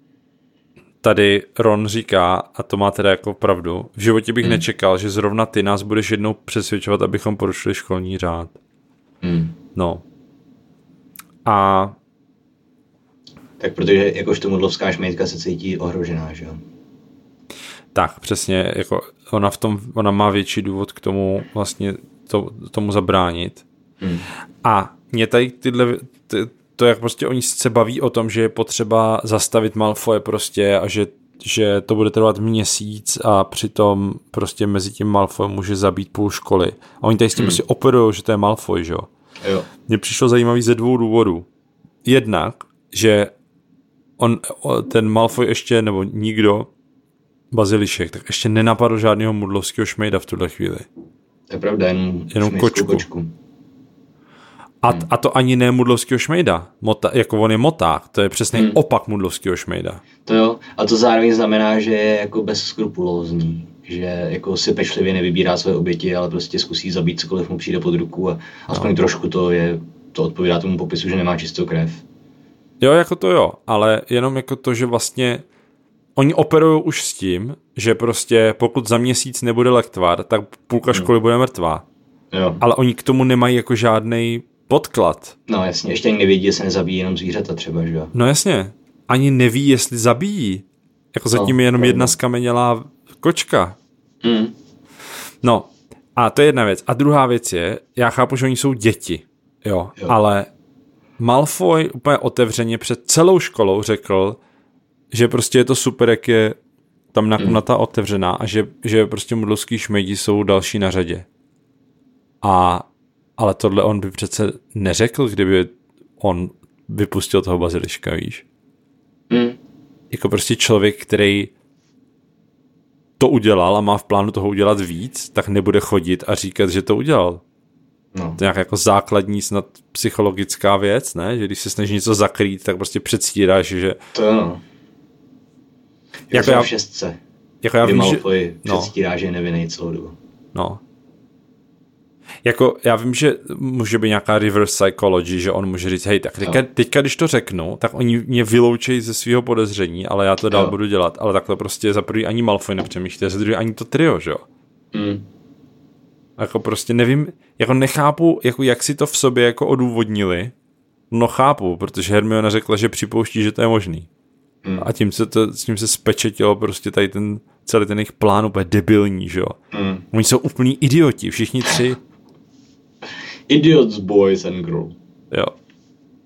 tady Ron říká, a to má teda jako pravdu, v životě bych hmm. nečekal, že zrovna ty nás budeš jednou přesvědčovat, abychom porušili školní řád. Hmm. No. A tak protože jakožto mudlovská šmejdka se cítí ohrožená, že jo? Tak, přesně, jako ona v tom, ona má větší důvod k tomu vlastně to, tomu zabránit. Hmm. A mě tady tyhle, ty, to, jak prostě oni se baví o tom, že je potřeba zastavit Malfoje prostě a že, že to bude trvat měsíc a přitom prostě mezi tím Malfojem může zabít půl školy. A oni tady s tím hmm. prostě operujou, že to je Malfoy, že jo? Jo. Mně přišlo zajímavý ze dvou důvodů. Jednak, že on, ten Malfoy ještě, nebo nikdo, Bazilišek, tak ještě nenapadl žádného mudlovského šmejda v tuhle chvíli. To je pravda, jenom, jenom kočku. kočku. A, hmm. a to ani ne mudlovského šmejda. Mota, jako on je moták, to je přesně hmm. opak mudlovského šmejda. To jo, a to zároveň znamená, že je jako bezskrupulózní. Že jako si pečlivě nevybírá své oběti, ale prostě zkusí zabít cokoliv mu přijde pod ruku a aspoň no. trošku to je, to odpovídá tomu popisu, že nemá čistou krev. Jo, jako to jo, ale jenom jako to, že vlastně oni operují už s tím, že prostě pokud za měsíc nebude lektvar, tak půlka školy hmm. bude mrtvá. Jo. Ale oni k tomu nemají jako žádnej podklad. No jasně, ještě ani nevědí, jestli nezabíjí jenom zvířata třeba, že jo? No jasně, ani neví, jestli zabíjí. Jako zatím no, je jenom pravda. Jedna skamenělá kočka. Mm. No, a to je jedna věc. A druhá věc je, já chápu, že oni jsou děti, jo, jo. ale Malfoy úplně otevřeně před celou školou řekl, že prostě je to super, jak je tam nakomnata mm. otevřená a že, že prostě mudlovský šmejdi jsou další na řadě. A ale tohle on by přece neřekl, kdyby on vypustil toho baziliška, víš? Mm. Jako prostě člověk, který to udělal a má v plánu toho udělat víc, tak nebude chodit a říkat, že to udělal. No. To je nějaká jako základní snad psychologická věc, ne? Že když se snaží něco zakrýt, tak prostě předstíráš, že... To jo. Jako já v šestce. Jako já vím, že... No. Předstírá, že je nevinný celou dobu. No. Jako já vím, že může být nějaká reverse psychology, že on může říct, hej, tak teďka, teďka když to řeknu, tak oni mě vyloučejí ze svého podezření, ale já to dál jo. budu dělat. Ale takhle prostě za prvý ani Malfoy nepřemýšlí, za druhý ani to trio, že jo? Mm. Jako prostě nevím, jako nechápu, jako jak si to v sobě jako odůvodnili. No chápu, protože Hermiona řekla, že připouští, že to je možný. Mm. A tím se to, s tím se spečetilo prostě tady ten celý ten jejich plán úplně debilní, že jo? Mm. Oni jsou úplní idioti, všichni tři. Idiots, boys and girls. Jo.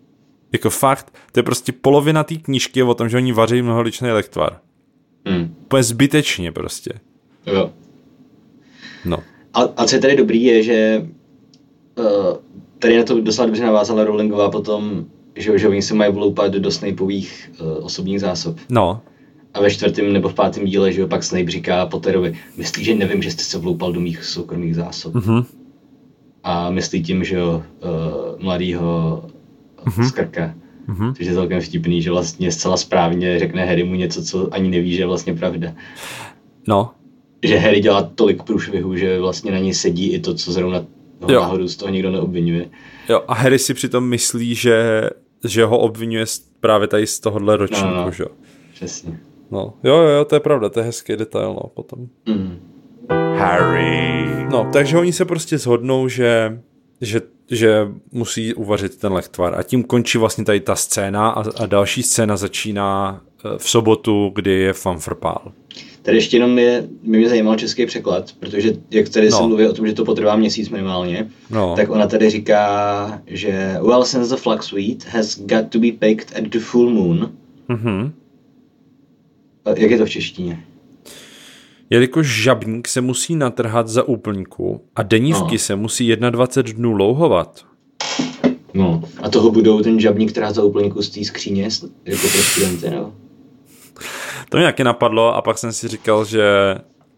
Jako fakt, to je prostě polovina té knížky o tom, že oni vaří mnoholičný lektvar. Hmm. Úplně zbytečně prostě. Jo. No. A, a co je tady dobrý je, že uh, tady na to docela dobře navázala Rowlingová potom, že, že oni se mají vloupat do Snapeových uh, osobních zásob. No. A ve čtvrtém nebo v pátém díle, že pak Snape říká Potterovi, myslí, že nevím, že jste se vloupal do mých soukromých zásob. Mm-hmm. A myslí tím, že jo, uh, mladýho mm-hmm. Skrka. Mm-hmm. Což je celkem vtipný, že vlastně zcela správně řekne Harrymu něco, co ani neví, že je vlastně pravda. No. Že Harry dělá tolik průšvihů, že vlastně na něj sedí i to, co zrovna ho náhodou z toho nikdo neobvinuje. Jo, a Harry si přitom myslí, že, že ho obvinuje právě tady z tohohle ročníku, no, no. že jo. Přesně. No, jo, jo, jo, to je pravda, to je hezký detail, no, potom. Mm. Harry. No, takže oni se prostě shodnou, že, že, že musí uvařit ten lektvar a tím končí vlastně tady ta scéna a, a další scéna začíná v sobotu, kdy je fanfrpál. Tady ještě jenom je, by mě zajímal český překlad, protože jak tady no. se mluví o tom, že to potrvá měsíc minimálně, no. tak ona tady říká, že well, since the flaxseed has got to be baked at the full moon. Mhm. Jak je to v češtině? Jelikož žabník se musí natrhat za úplňku a denívky no. se musí dvacet jedna dnů louhovat. No, a toho budou ten žabník trhat za úplňku z té skříně, jako pro studenty, nebo? To mě taky napadlo a pak jsem si říkal, že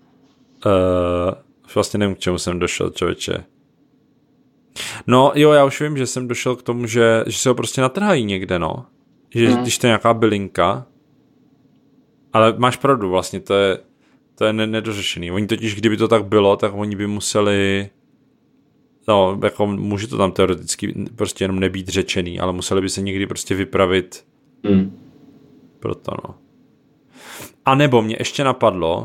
uh, vlastně nevím, k čemu jsem došel, člověče. No jo, já už vím, že jsem došel k tomu, že, že se ho prostě natrhají někde, no. Že hmm. když to je nějaká bylinka, ale máš pravdu, vlastně to je, to je nedořešený. Oni totiž, kdyby to tak bylo, tak oni by museli, no, jako může to tam teoreticky prostě jenom nebýt řečený, ale museli by se někdy prostě vypravit hmm. proto, no. A nebo mě ještě napadlo,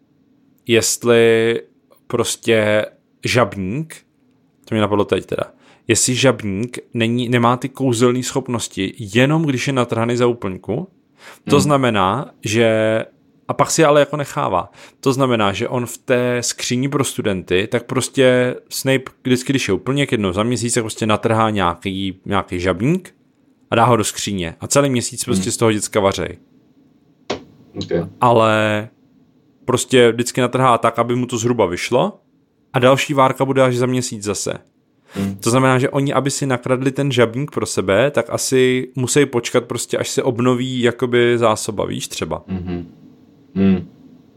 jestli prostě žabník, to mě napadlo teď teda, jestli žabník není, nemá ty kouzelné schopnosti jenom když je natrhaný za úplňku, to hmm. znamená, že a pak si ale jako nechává. To znamená, že on v té skříni pro studenty, tak prostě Snape vždycky, když je úplněk jednou za měsíc, tak prostě natrhá nějaký, nějaký žabník a dá ho do skříně. A celý měsíc prostě hmm. z toho děcka vařej. Okay. Ale prostě vždycky natrhá tak, aby mu to zhruba vyšlo a další várka bude až za měsíc zase. Hmm. To znamená, že oni, aby si nakradli ten žabník pro sebe, tak asi musí počkat prostě, až se obnoví jakoby zásoba, víš, třeba. Mm-hmm. Hmm.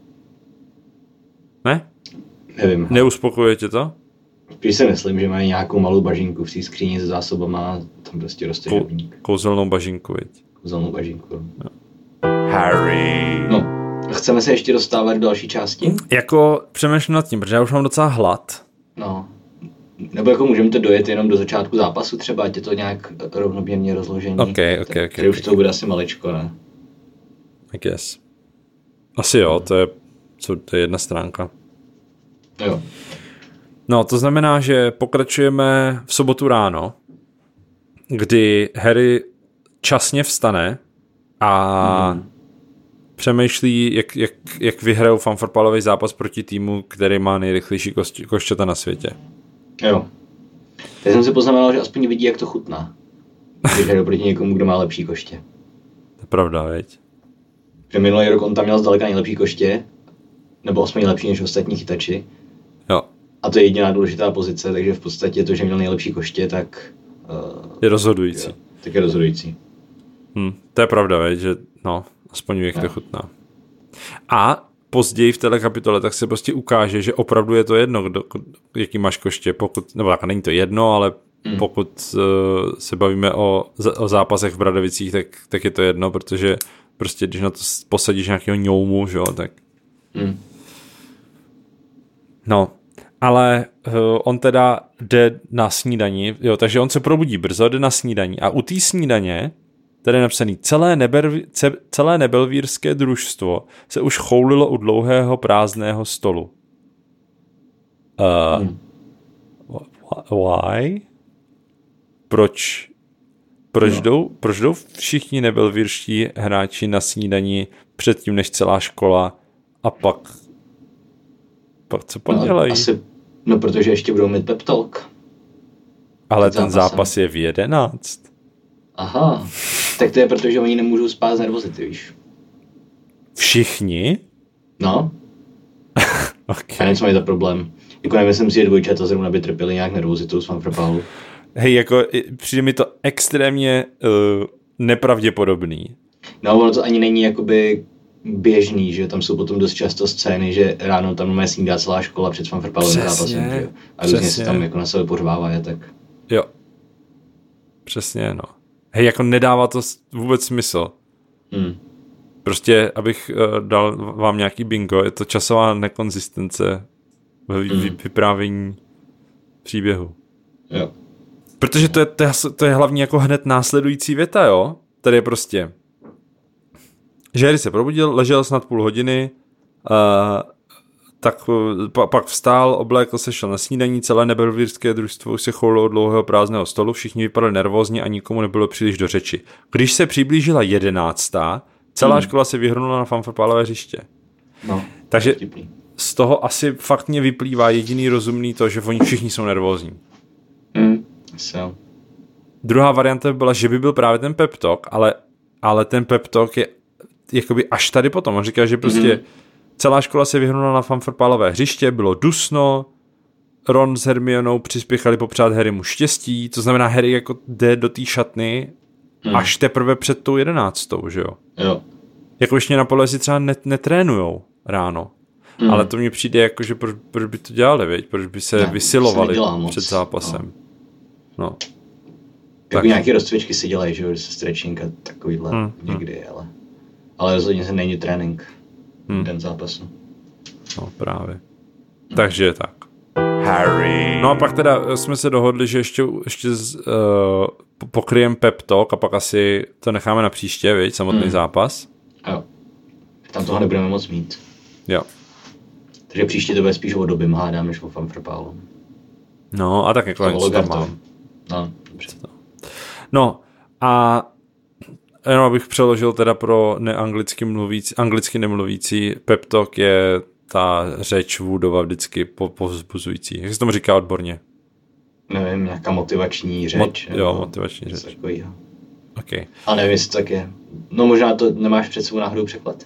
Ne? Nevím. Neuspokojuje tě to? Když si myslím, že mají nějakou malou bažinku v té skříni se zásobama a tam prostě roste Kou- žabník. Kouzelnou bažinku, viď? Kouzelnou bažinku. No. Harry. No, chceme se ještě dostávat do další části? Jako přemýšlím nad tím, protože já už mám docela hlad. No. Nebo jako můžeme to dojet jenom do začátku zápasu třeba, ať je to nějak rovnoměrně rozložení. Ok, ok, ok. Tady už to bude asi maličko, ne? I guess. Asi jo, to je, co, to je jedna stránka. Jo. No, to znamená, že pokračujeme v sobotu ráno, kdy Harry časně vstane a mm. přemýšlí, jak, jak, jak vyhrajou fanfrpalový zápas proti týmu, který má nejrychlejší koště, koštěta na světě. Jo. Teď jsem si poznamenal, že aspoň vidí, jak to chutná. Když hrajou proti někomu, kdo má lepší koště. To je pravda, veď? Že minulý rok on tam měl zdaleka nejlepší koště, nebo aspoň lepší než ostatní chytači. Jo. A to je jediná důležitá pozice, takže v podstatě to, že měl nejlepší koště, tak... Uh, je rozhodující. Jo, tak je rozhodující. Hm, to je pravda, veď, že no, aspoň ví, jak to chutná. A později v téhle kapitole tak se prostě ukáže, že opravdu je to jedno, kdo, jaký máš koště, pokud, nebo tak není to jedno, ale mm. pokud uh, se bavíme o, o zápasech v Bradavicích, tak, tak je to jedno, protože prostě když na to posadíš nějakého ňoumu, že jo, tak... Mm. No, ale uh, on teda jde na snídani, jo, takže on se probudí brzo, jde na snídani a u té snídaně tady je napsaný, celé, neber, celé nebelvírské družstvo se už choulilo u dlouhého prázdného stolu. Uh, hmm. Why? Proč? Proč, no. jdou, proč jdou všichni nebelvírští hráči na snídani předtím, než celá škola a pak pak co pak no, dělají? Asi, no, protože ještě budou mít pep talk. Ale ten zápas je v jedenáct. Aha, tak to je proto, že oni nemůžou spát z nervozity, víš. Všichni? No. Okay. Já nevím, co mají za problém. Jako nemyslím si, že dvojčata zrovna by trpěli nějak nervozitou s fanfrpálu. Hej, jako přijde mi to extrémně uh, nepravděpodobný. No, ono to ani není jakoby běžný, že tam jsou potom dost často scény, že ráno tam má snídá celá škola před fanfrpálovým zápasem, že jo. A různě se tam jako na sebe pořvávají, tak. Jo. Přesně, no. Hej, jako nedává to vůbec smysl. Hmm. Prostě, abych uh, dal vám nějaký bingo, je to časová nekonzistence ve vy- hmm. vyprávění příběhu. Jo. Protože to je, to, je, to je hlavně jako hned následující věta, jo? Tady je prostě, že Harry se probudil, ležel snad půl hodiny, uh, tak pa, pak vstál, oblékl se, šel na snídaní, celé nebelvírské družstvo už se choulilo od dlouhého prázdného stolu, všichni vypadali nervózně a nikomu nebylo příliš do řeči. Když se přiblížila jedenáctá, celá hmm. škola se vyhrnula na fanfrpálové hřiště. No, takže z toho asi fakt mě vyplývá jediný rozumný to, že oni všichni jsou nervózní. Hmm. So. Druhá varianta byla, že by byl právě ten pep talk, ale, ale ten pep talk je jakoby až tady potom. On říká, že prostě mm-hmm. celá škola se vyhrnula na fanfrpálové hřiště, bylo dusno, Ron s Hermionou přispěchali popřát Harrymu štěstí, to znamená Harry jako jde do té šatny mm. až teprve před tou jedenáctou, že jo? Jo. Jako ještě napadlo, jestli třeba net, netrénujou ráno. Mm. Ale to mně přijde jako, že proč, proč by to dělali, viď? Proč by se ne, vysilovali se před zápasem. No. no. Jako tak. Nějaké rozcvičky si dělají, že jo, se stretching a takovýhle hmm. někdy, ale, ale rozhodně se není trénink hmm. den zápasu. No právě. Hmm. Takže tak. Harry. No a pak teda jsme se dohodli, že ještě, ještě uh, pokryjem pep talk a pak asi to necháme na příště, viď, samotný hmm. zápas. Jo. Tam toho nebudeme moc mít. Jo. Takže příště to bude spíš o době hádám, než o fanfrpálu. No a tak jako něco tam mám. No, dobře. No a jenom abych přeložil teda pro neanglicky mluvící, anglicky nemluvící, pep talk je ta řeč Woodova vždycky povzbuzující. Jak se tomu říká odborně? Nevím, nějaká motivační řeč. Mo- jo, motivační řeč. Takovýho. Okay. A nevím, jestli to tak je. No možná to nemáš před sebou náhodou překlad.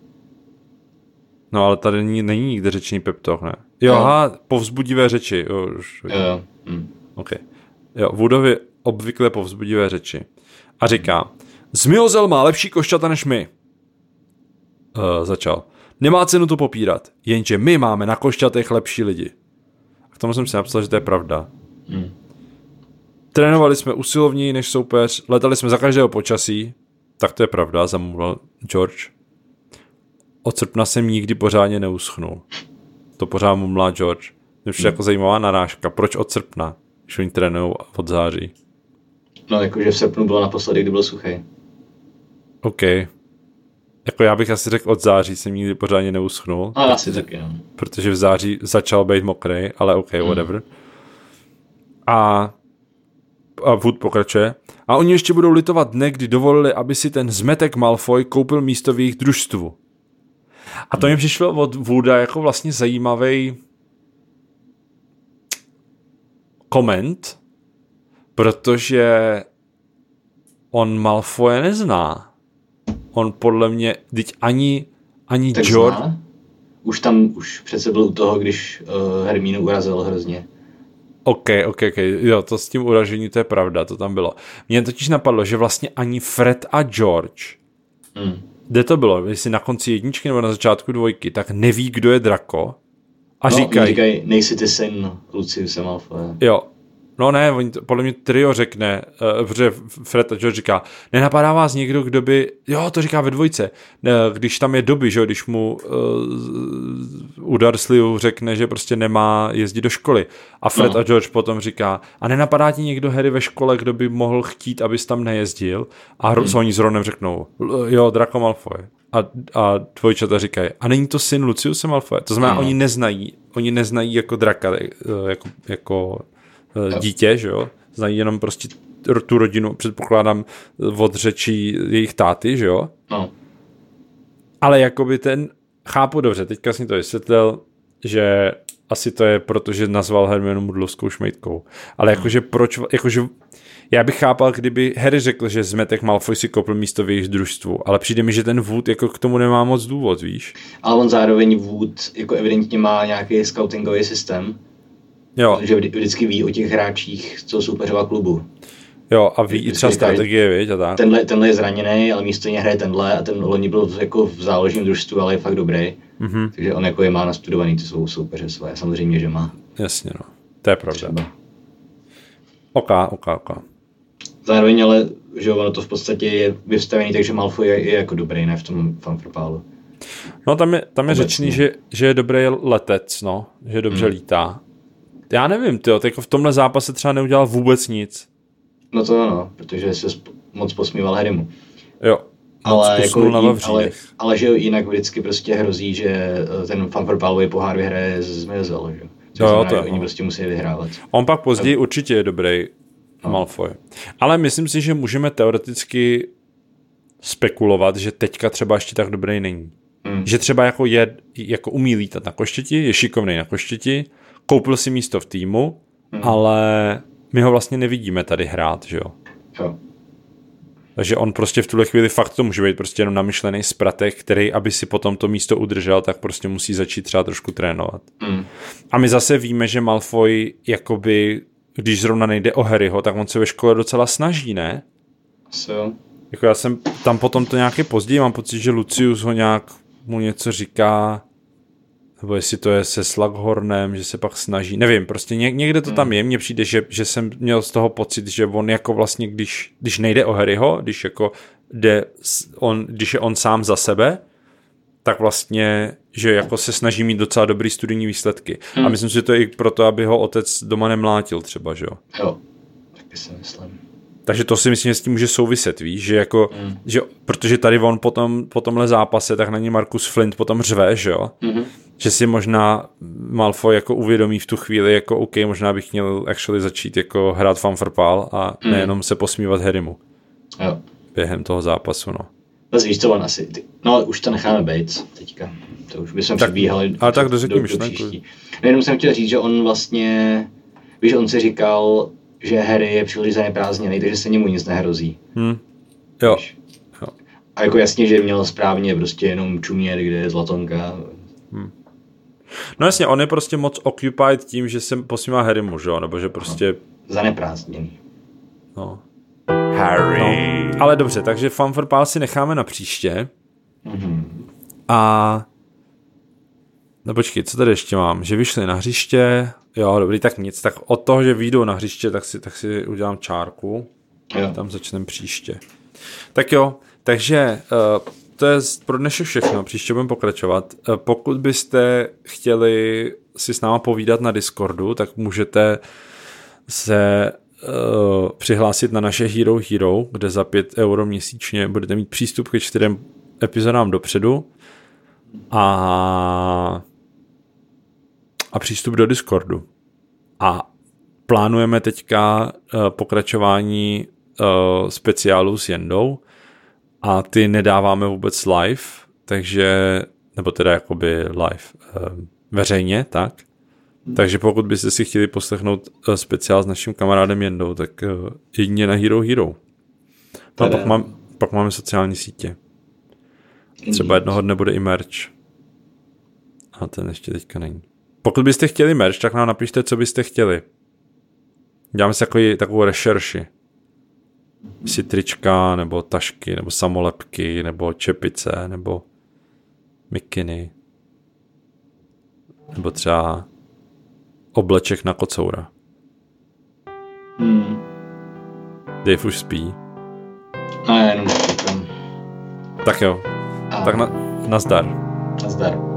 No ale tady není, není nikde řečný pep talk, ne? Jo, no. Aha, povzbudivé řeči. Jo, už, jo, jo. Hm. OK. Jo, Woodově obvykle povzbudivé řeči. A říká, Zmiozel má lepší košťata než my. Uh, začal. Nemá cenu to popírat, jenže my máme na košťatech lepší lidi. A k tomu jsem si napsal, že to je pravda. Hmm. Trénovali jsme usilovněji než soupeř, letali jsme za každého počasí, tak to je pravda, zamluvil George. Od srpna jsem nikdy pořádně neuschnul. To pořád mumlá George. Mě přijde hmm. jako zajímavá narážka. Proč od srpna, když oni trénujou od září? No, jakože v srpnu bylo naposledy, kdy byl suchý. OK. Jako já bych asi řekl od září jsem nikdy pořádně neuschnul. Ale asi taky, no. Protože v září začal být mokrý, ale OK, whatever. Hmm. A, a Wood pokračuje. A oni ještě budou litovat dne, kdy dovolili, aby si ten zmetek Malfoy koupil místo v jejich družstvu. A to mi přišlo od Wooda jako vlastně zajímavý koment, protože on Malfoye nezná. On podle mě, teď ani, ani tak George... Zná? Už tam, už přece byl u toho, když uh, Hermínu urazil hrozně. OK, OK, OK, jo, to s tím uražení, to je pravda, to tam bylo. Mně totiž napadlo, že vlastně ani Fred a George, hmm. kde to bylo, jestli na konci jedničky nebo na začátku dvojky, tak neví, kdo je Draco. A no, říkají... říkaj, nejsi ty syn Luciuse Malfoye. Jo. No ne, oni to, podle mě trio řekne, uh, protože Fred a George říká, nenapadá vás někdo, kdo by, jo, to říká ve dvojce, ne, když tam je Dobby, že jo, když mu uh, u Dursleyů řekne, že prostě nemá jezdit do školy. A Fred no. a George potom říká, a nenapadá ti někdo, Harry, ve škole, kdo by mohl chtít, abys tam nejezdil? A hmm. co oni s Ronem řeknou, jo, Draco Malfoy. A, a dvojčata říkají, a není to syn Luciuse Malfoye? To znamená, hmm. oni neznají, oni neznají jako Draka, jako, jako dítě, že jo, znají jenom prostě tu rodinu, předpokládám od řečí jejich táty, že jo. No. Ale jakoby ten, chápu dobře, teďka jsem to vysvětlil, že asi to je proto, že nazval Hermionu mudlovskou šmejdkou. Ale jakože proč, jakože Já bych chápal, kdyby Harry řekl, že zmetek Malfoy si kopl místo v jejich družstvu, ale přijde mi, že ten Wood jako k tomu nemá moc důvod, víš? Ale on zároveň Wood jako evidentně má nějaký scoutingový systém, jo. že vždy, vždycky ví o těch hráčích, co soupeřova klubu. Jo, a ví i třeba strategie, viď, a tak. Tenhle, tenhle je zraněný, ale místo něj hraje tenhle a ten loni byl jako v záložním družstvu, ale je fakt dobrý. Mm-hmm. Takže on jako je má nastudovaný, ty svou soupeře své, samozřejmě, že má. Jasně, no. To je pravda. Třeba. Ok, ok, ok. Zároveň ale, že ono to v podstatě je vystavený, takže Malfoy je, je jako dobrý, ne v tom fanfrpálu. No tam je, tam je řečný, že, že je dobrý letec, no, že dobře mm. lítá. Já nevím, tyjo, jako v tomhle zápase třeba neudělal vůbec nic. No to ano, protože se sp- moc posmíval Harrymu. Jo, ale, jako jí, ale, ale že jinak vždycky prostě hrozí, že ten fanfrpálový pohár vyhraje z Mezzel, že? Jo, znamená, to, že oni prostě musí vyhrávat. On pak později no. určitě je dobrý no. Malfoy. Ale myslím si, že můžeme teoreticky spekulovat, že teďka třeba ještě tak dobrý není. Hmm. Že třeba jako, je, jako umí lítat na koštěti, je šikovný na koštěti, koupil si místo v týmu, hmm. ale my ho vlastně nevidíme tady hrát, že jo? Jo. Takže on prostě v tuhle chvíli fakt to může být prostě jenom namyšlený spratek, který, aby si potom to místo udržel, tak prostě musí začít třeba trošku trénovat. Mm. A my zase víme, že Malfoy, jakoby, když zrovna nejde o Harryho, tak on se ve škole docela snaží, ne? So. Jako já jsem tam potom to nějaké později, mám pocit, že Lucius ho nějak mu něco říká, nebo jestli to je se Slughornem, že se pak snaží, nevím, prostě někde to tam je, mně přijde, že, že jsem měl z toho pocit, že on jako vlastně, když, když nejde o Harryho, když jako jde on, když je on sám za sebe, tak vlastně, že jako se snaží mít docela dobrý studijní výsledky. Hmm. A myslím si, že to je i proto, aby ho otec doma nemlátil třeba, že jo? Jo, taky si myslím. Takže to si myslím, že s tím může souviset, víš, že jako, mm. že, protože tady on potom, po tomhle zápase, tak na ní Marcus Flint potom řve, že jo, mm-hmm. že si možná Malfoy jako uvědomí v tu chvíli, jako OK, možná bych měl actually začít jako hrát fanfrpál a mm. nejenom se posmívat Harrymu. Jo. Během toho zápasu, no. Zase víš, co on asi, ty, no už to necháme být teďka, to už bychom přibíhali. Ale tak dořekni myšlenku. No jenom jsem chtěl říct, že on vlastně, víš, on si říkal, že Harry je příliš zaneprázdněný, takže se němu nic nehrozí. Hmm. Jo. jo. A jako jasně, že měl správně prostě jenom čumět, kde je Zlatonka. Hmm. No jasně, on je prostě moc occupied tím, že se posmívá Harrymu, že jo? Nebo že prostě... No. Zaneprázdněný. No. Harry. No. Ale dobře, takže fanfrpál si necháme na příště. Mm-hmm. A... No počkej, co tady ještě mám? Že vyšli na hřiště... Jo, dobrý, tak nic. Tak od toho, že vyjdou na hřiště, tak si, tak si udělám čárku. Jo. Tam začneme příště. Tak jo, takže uh, to je pro dnešek všechno. Příště budeme pokračovat. Uh, pokud byste chtěli si s náma povídat na Discordu, tak můžete se uh, přihlásit na naše Hero Hero, kde za pět euro měsíčně budete mít přístup ke čtyřem epizodám dopředu. A... a přístup do Discordu. A plánujeme teďka uh, pokračování uh, speciálu s Jendou a ty nedáváme vůbec live, takže, nebo teda jakoby live uh, veřejně, tak. Hmm. Takže pokud byste si chtěli poslechnout uh, speciál s naším kamarádem Jendou, tak uh, jedině na Hero Hero. No, pak, mám, pak máme sociální sítě. Třeba jednoho dne bude i merch. A ten ještě teďka není. Pokud byste chtěli merch, tak nám napište, co byste chtěli. Děláme si takový, takovou rešerši. Si trička, nebo tašky, nebo samolepky, nebo čepice, nebo mikiny. Nebo třeba obleček na kocoura. Hmm. Dave už spí. A já jenom říkám. Tak jo. A. Tak na, nazdar. Nazdar.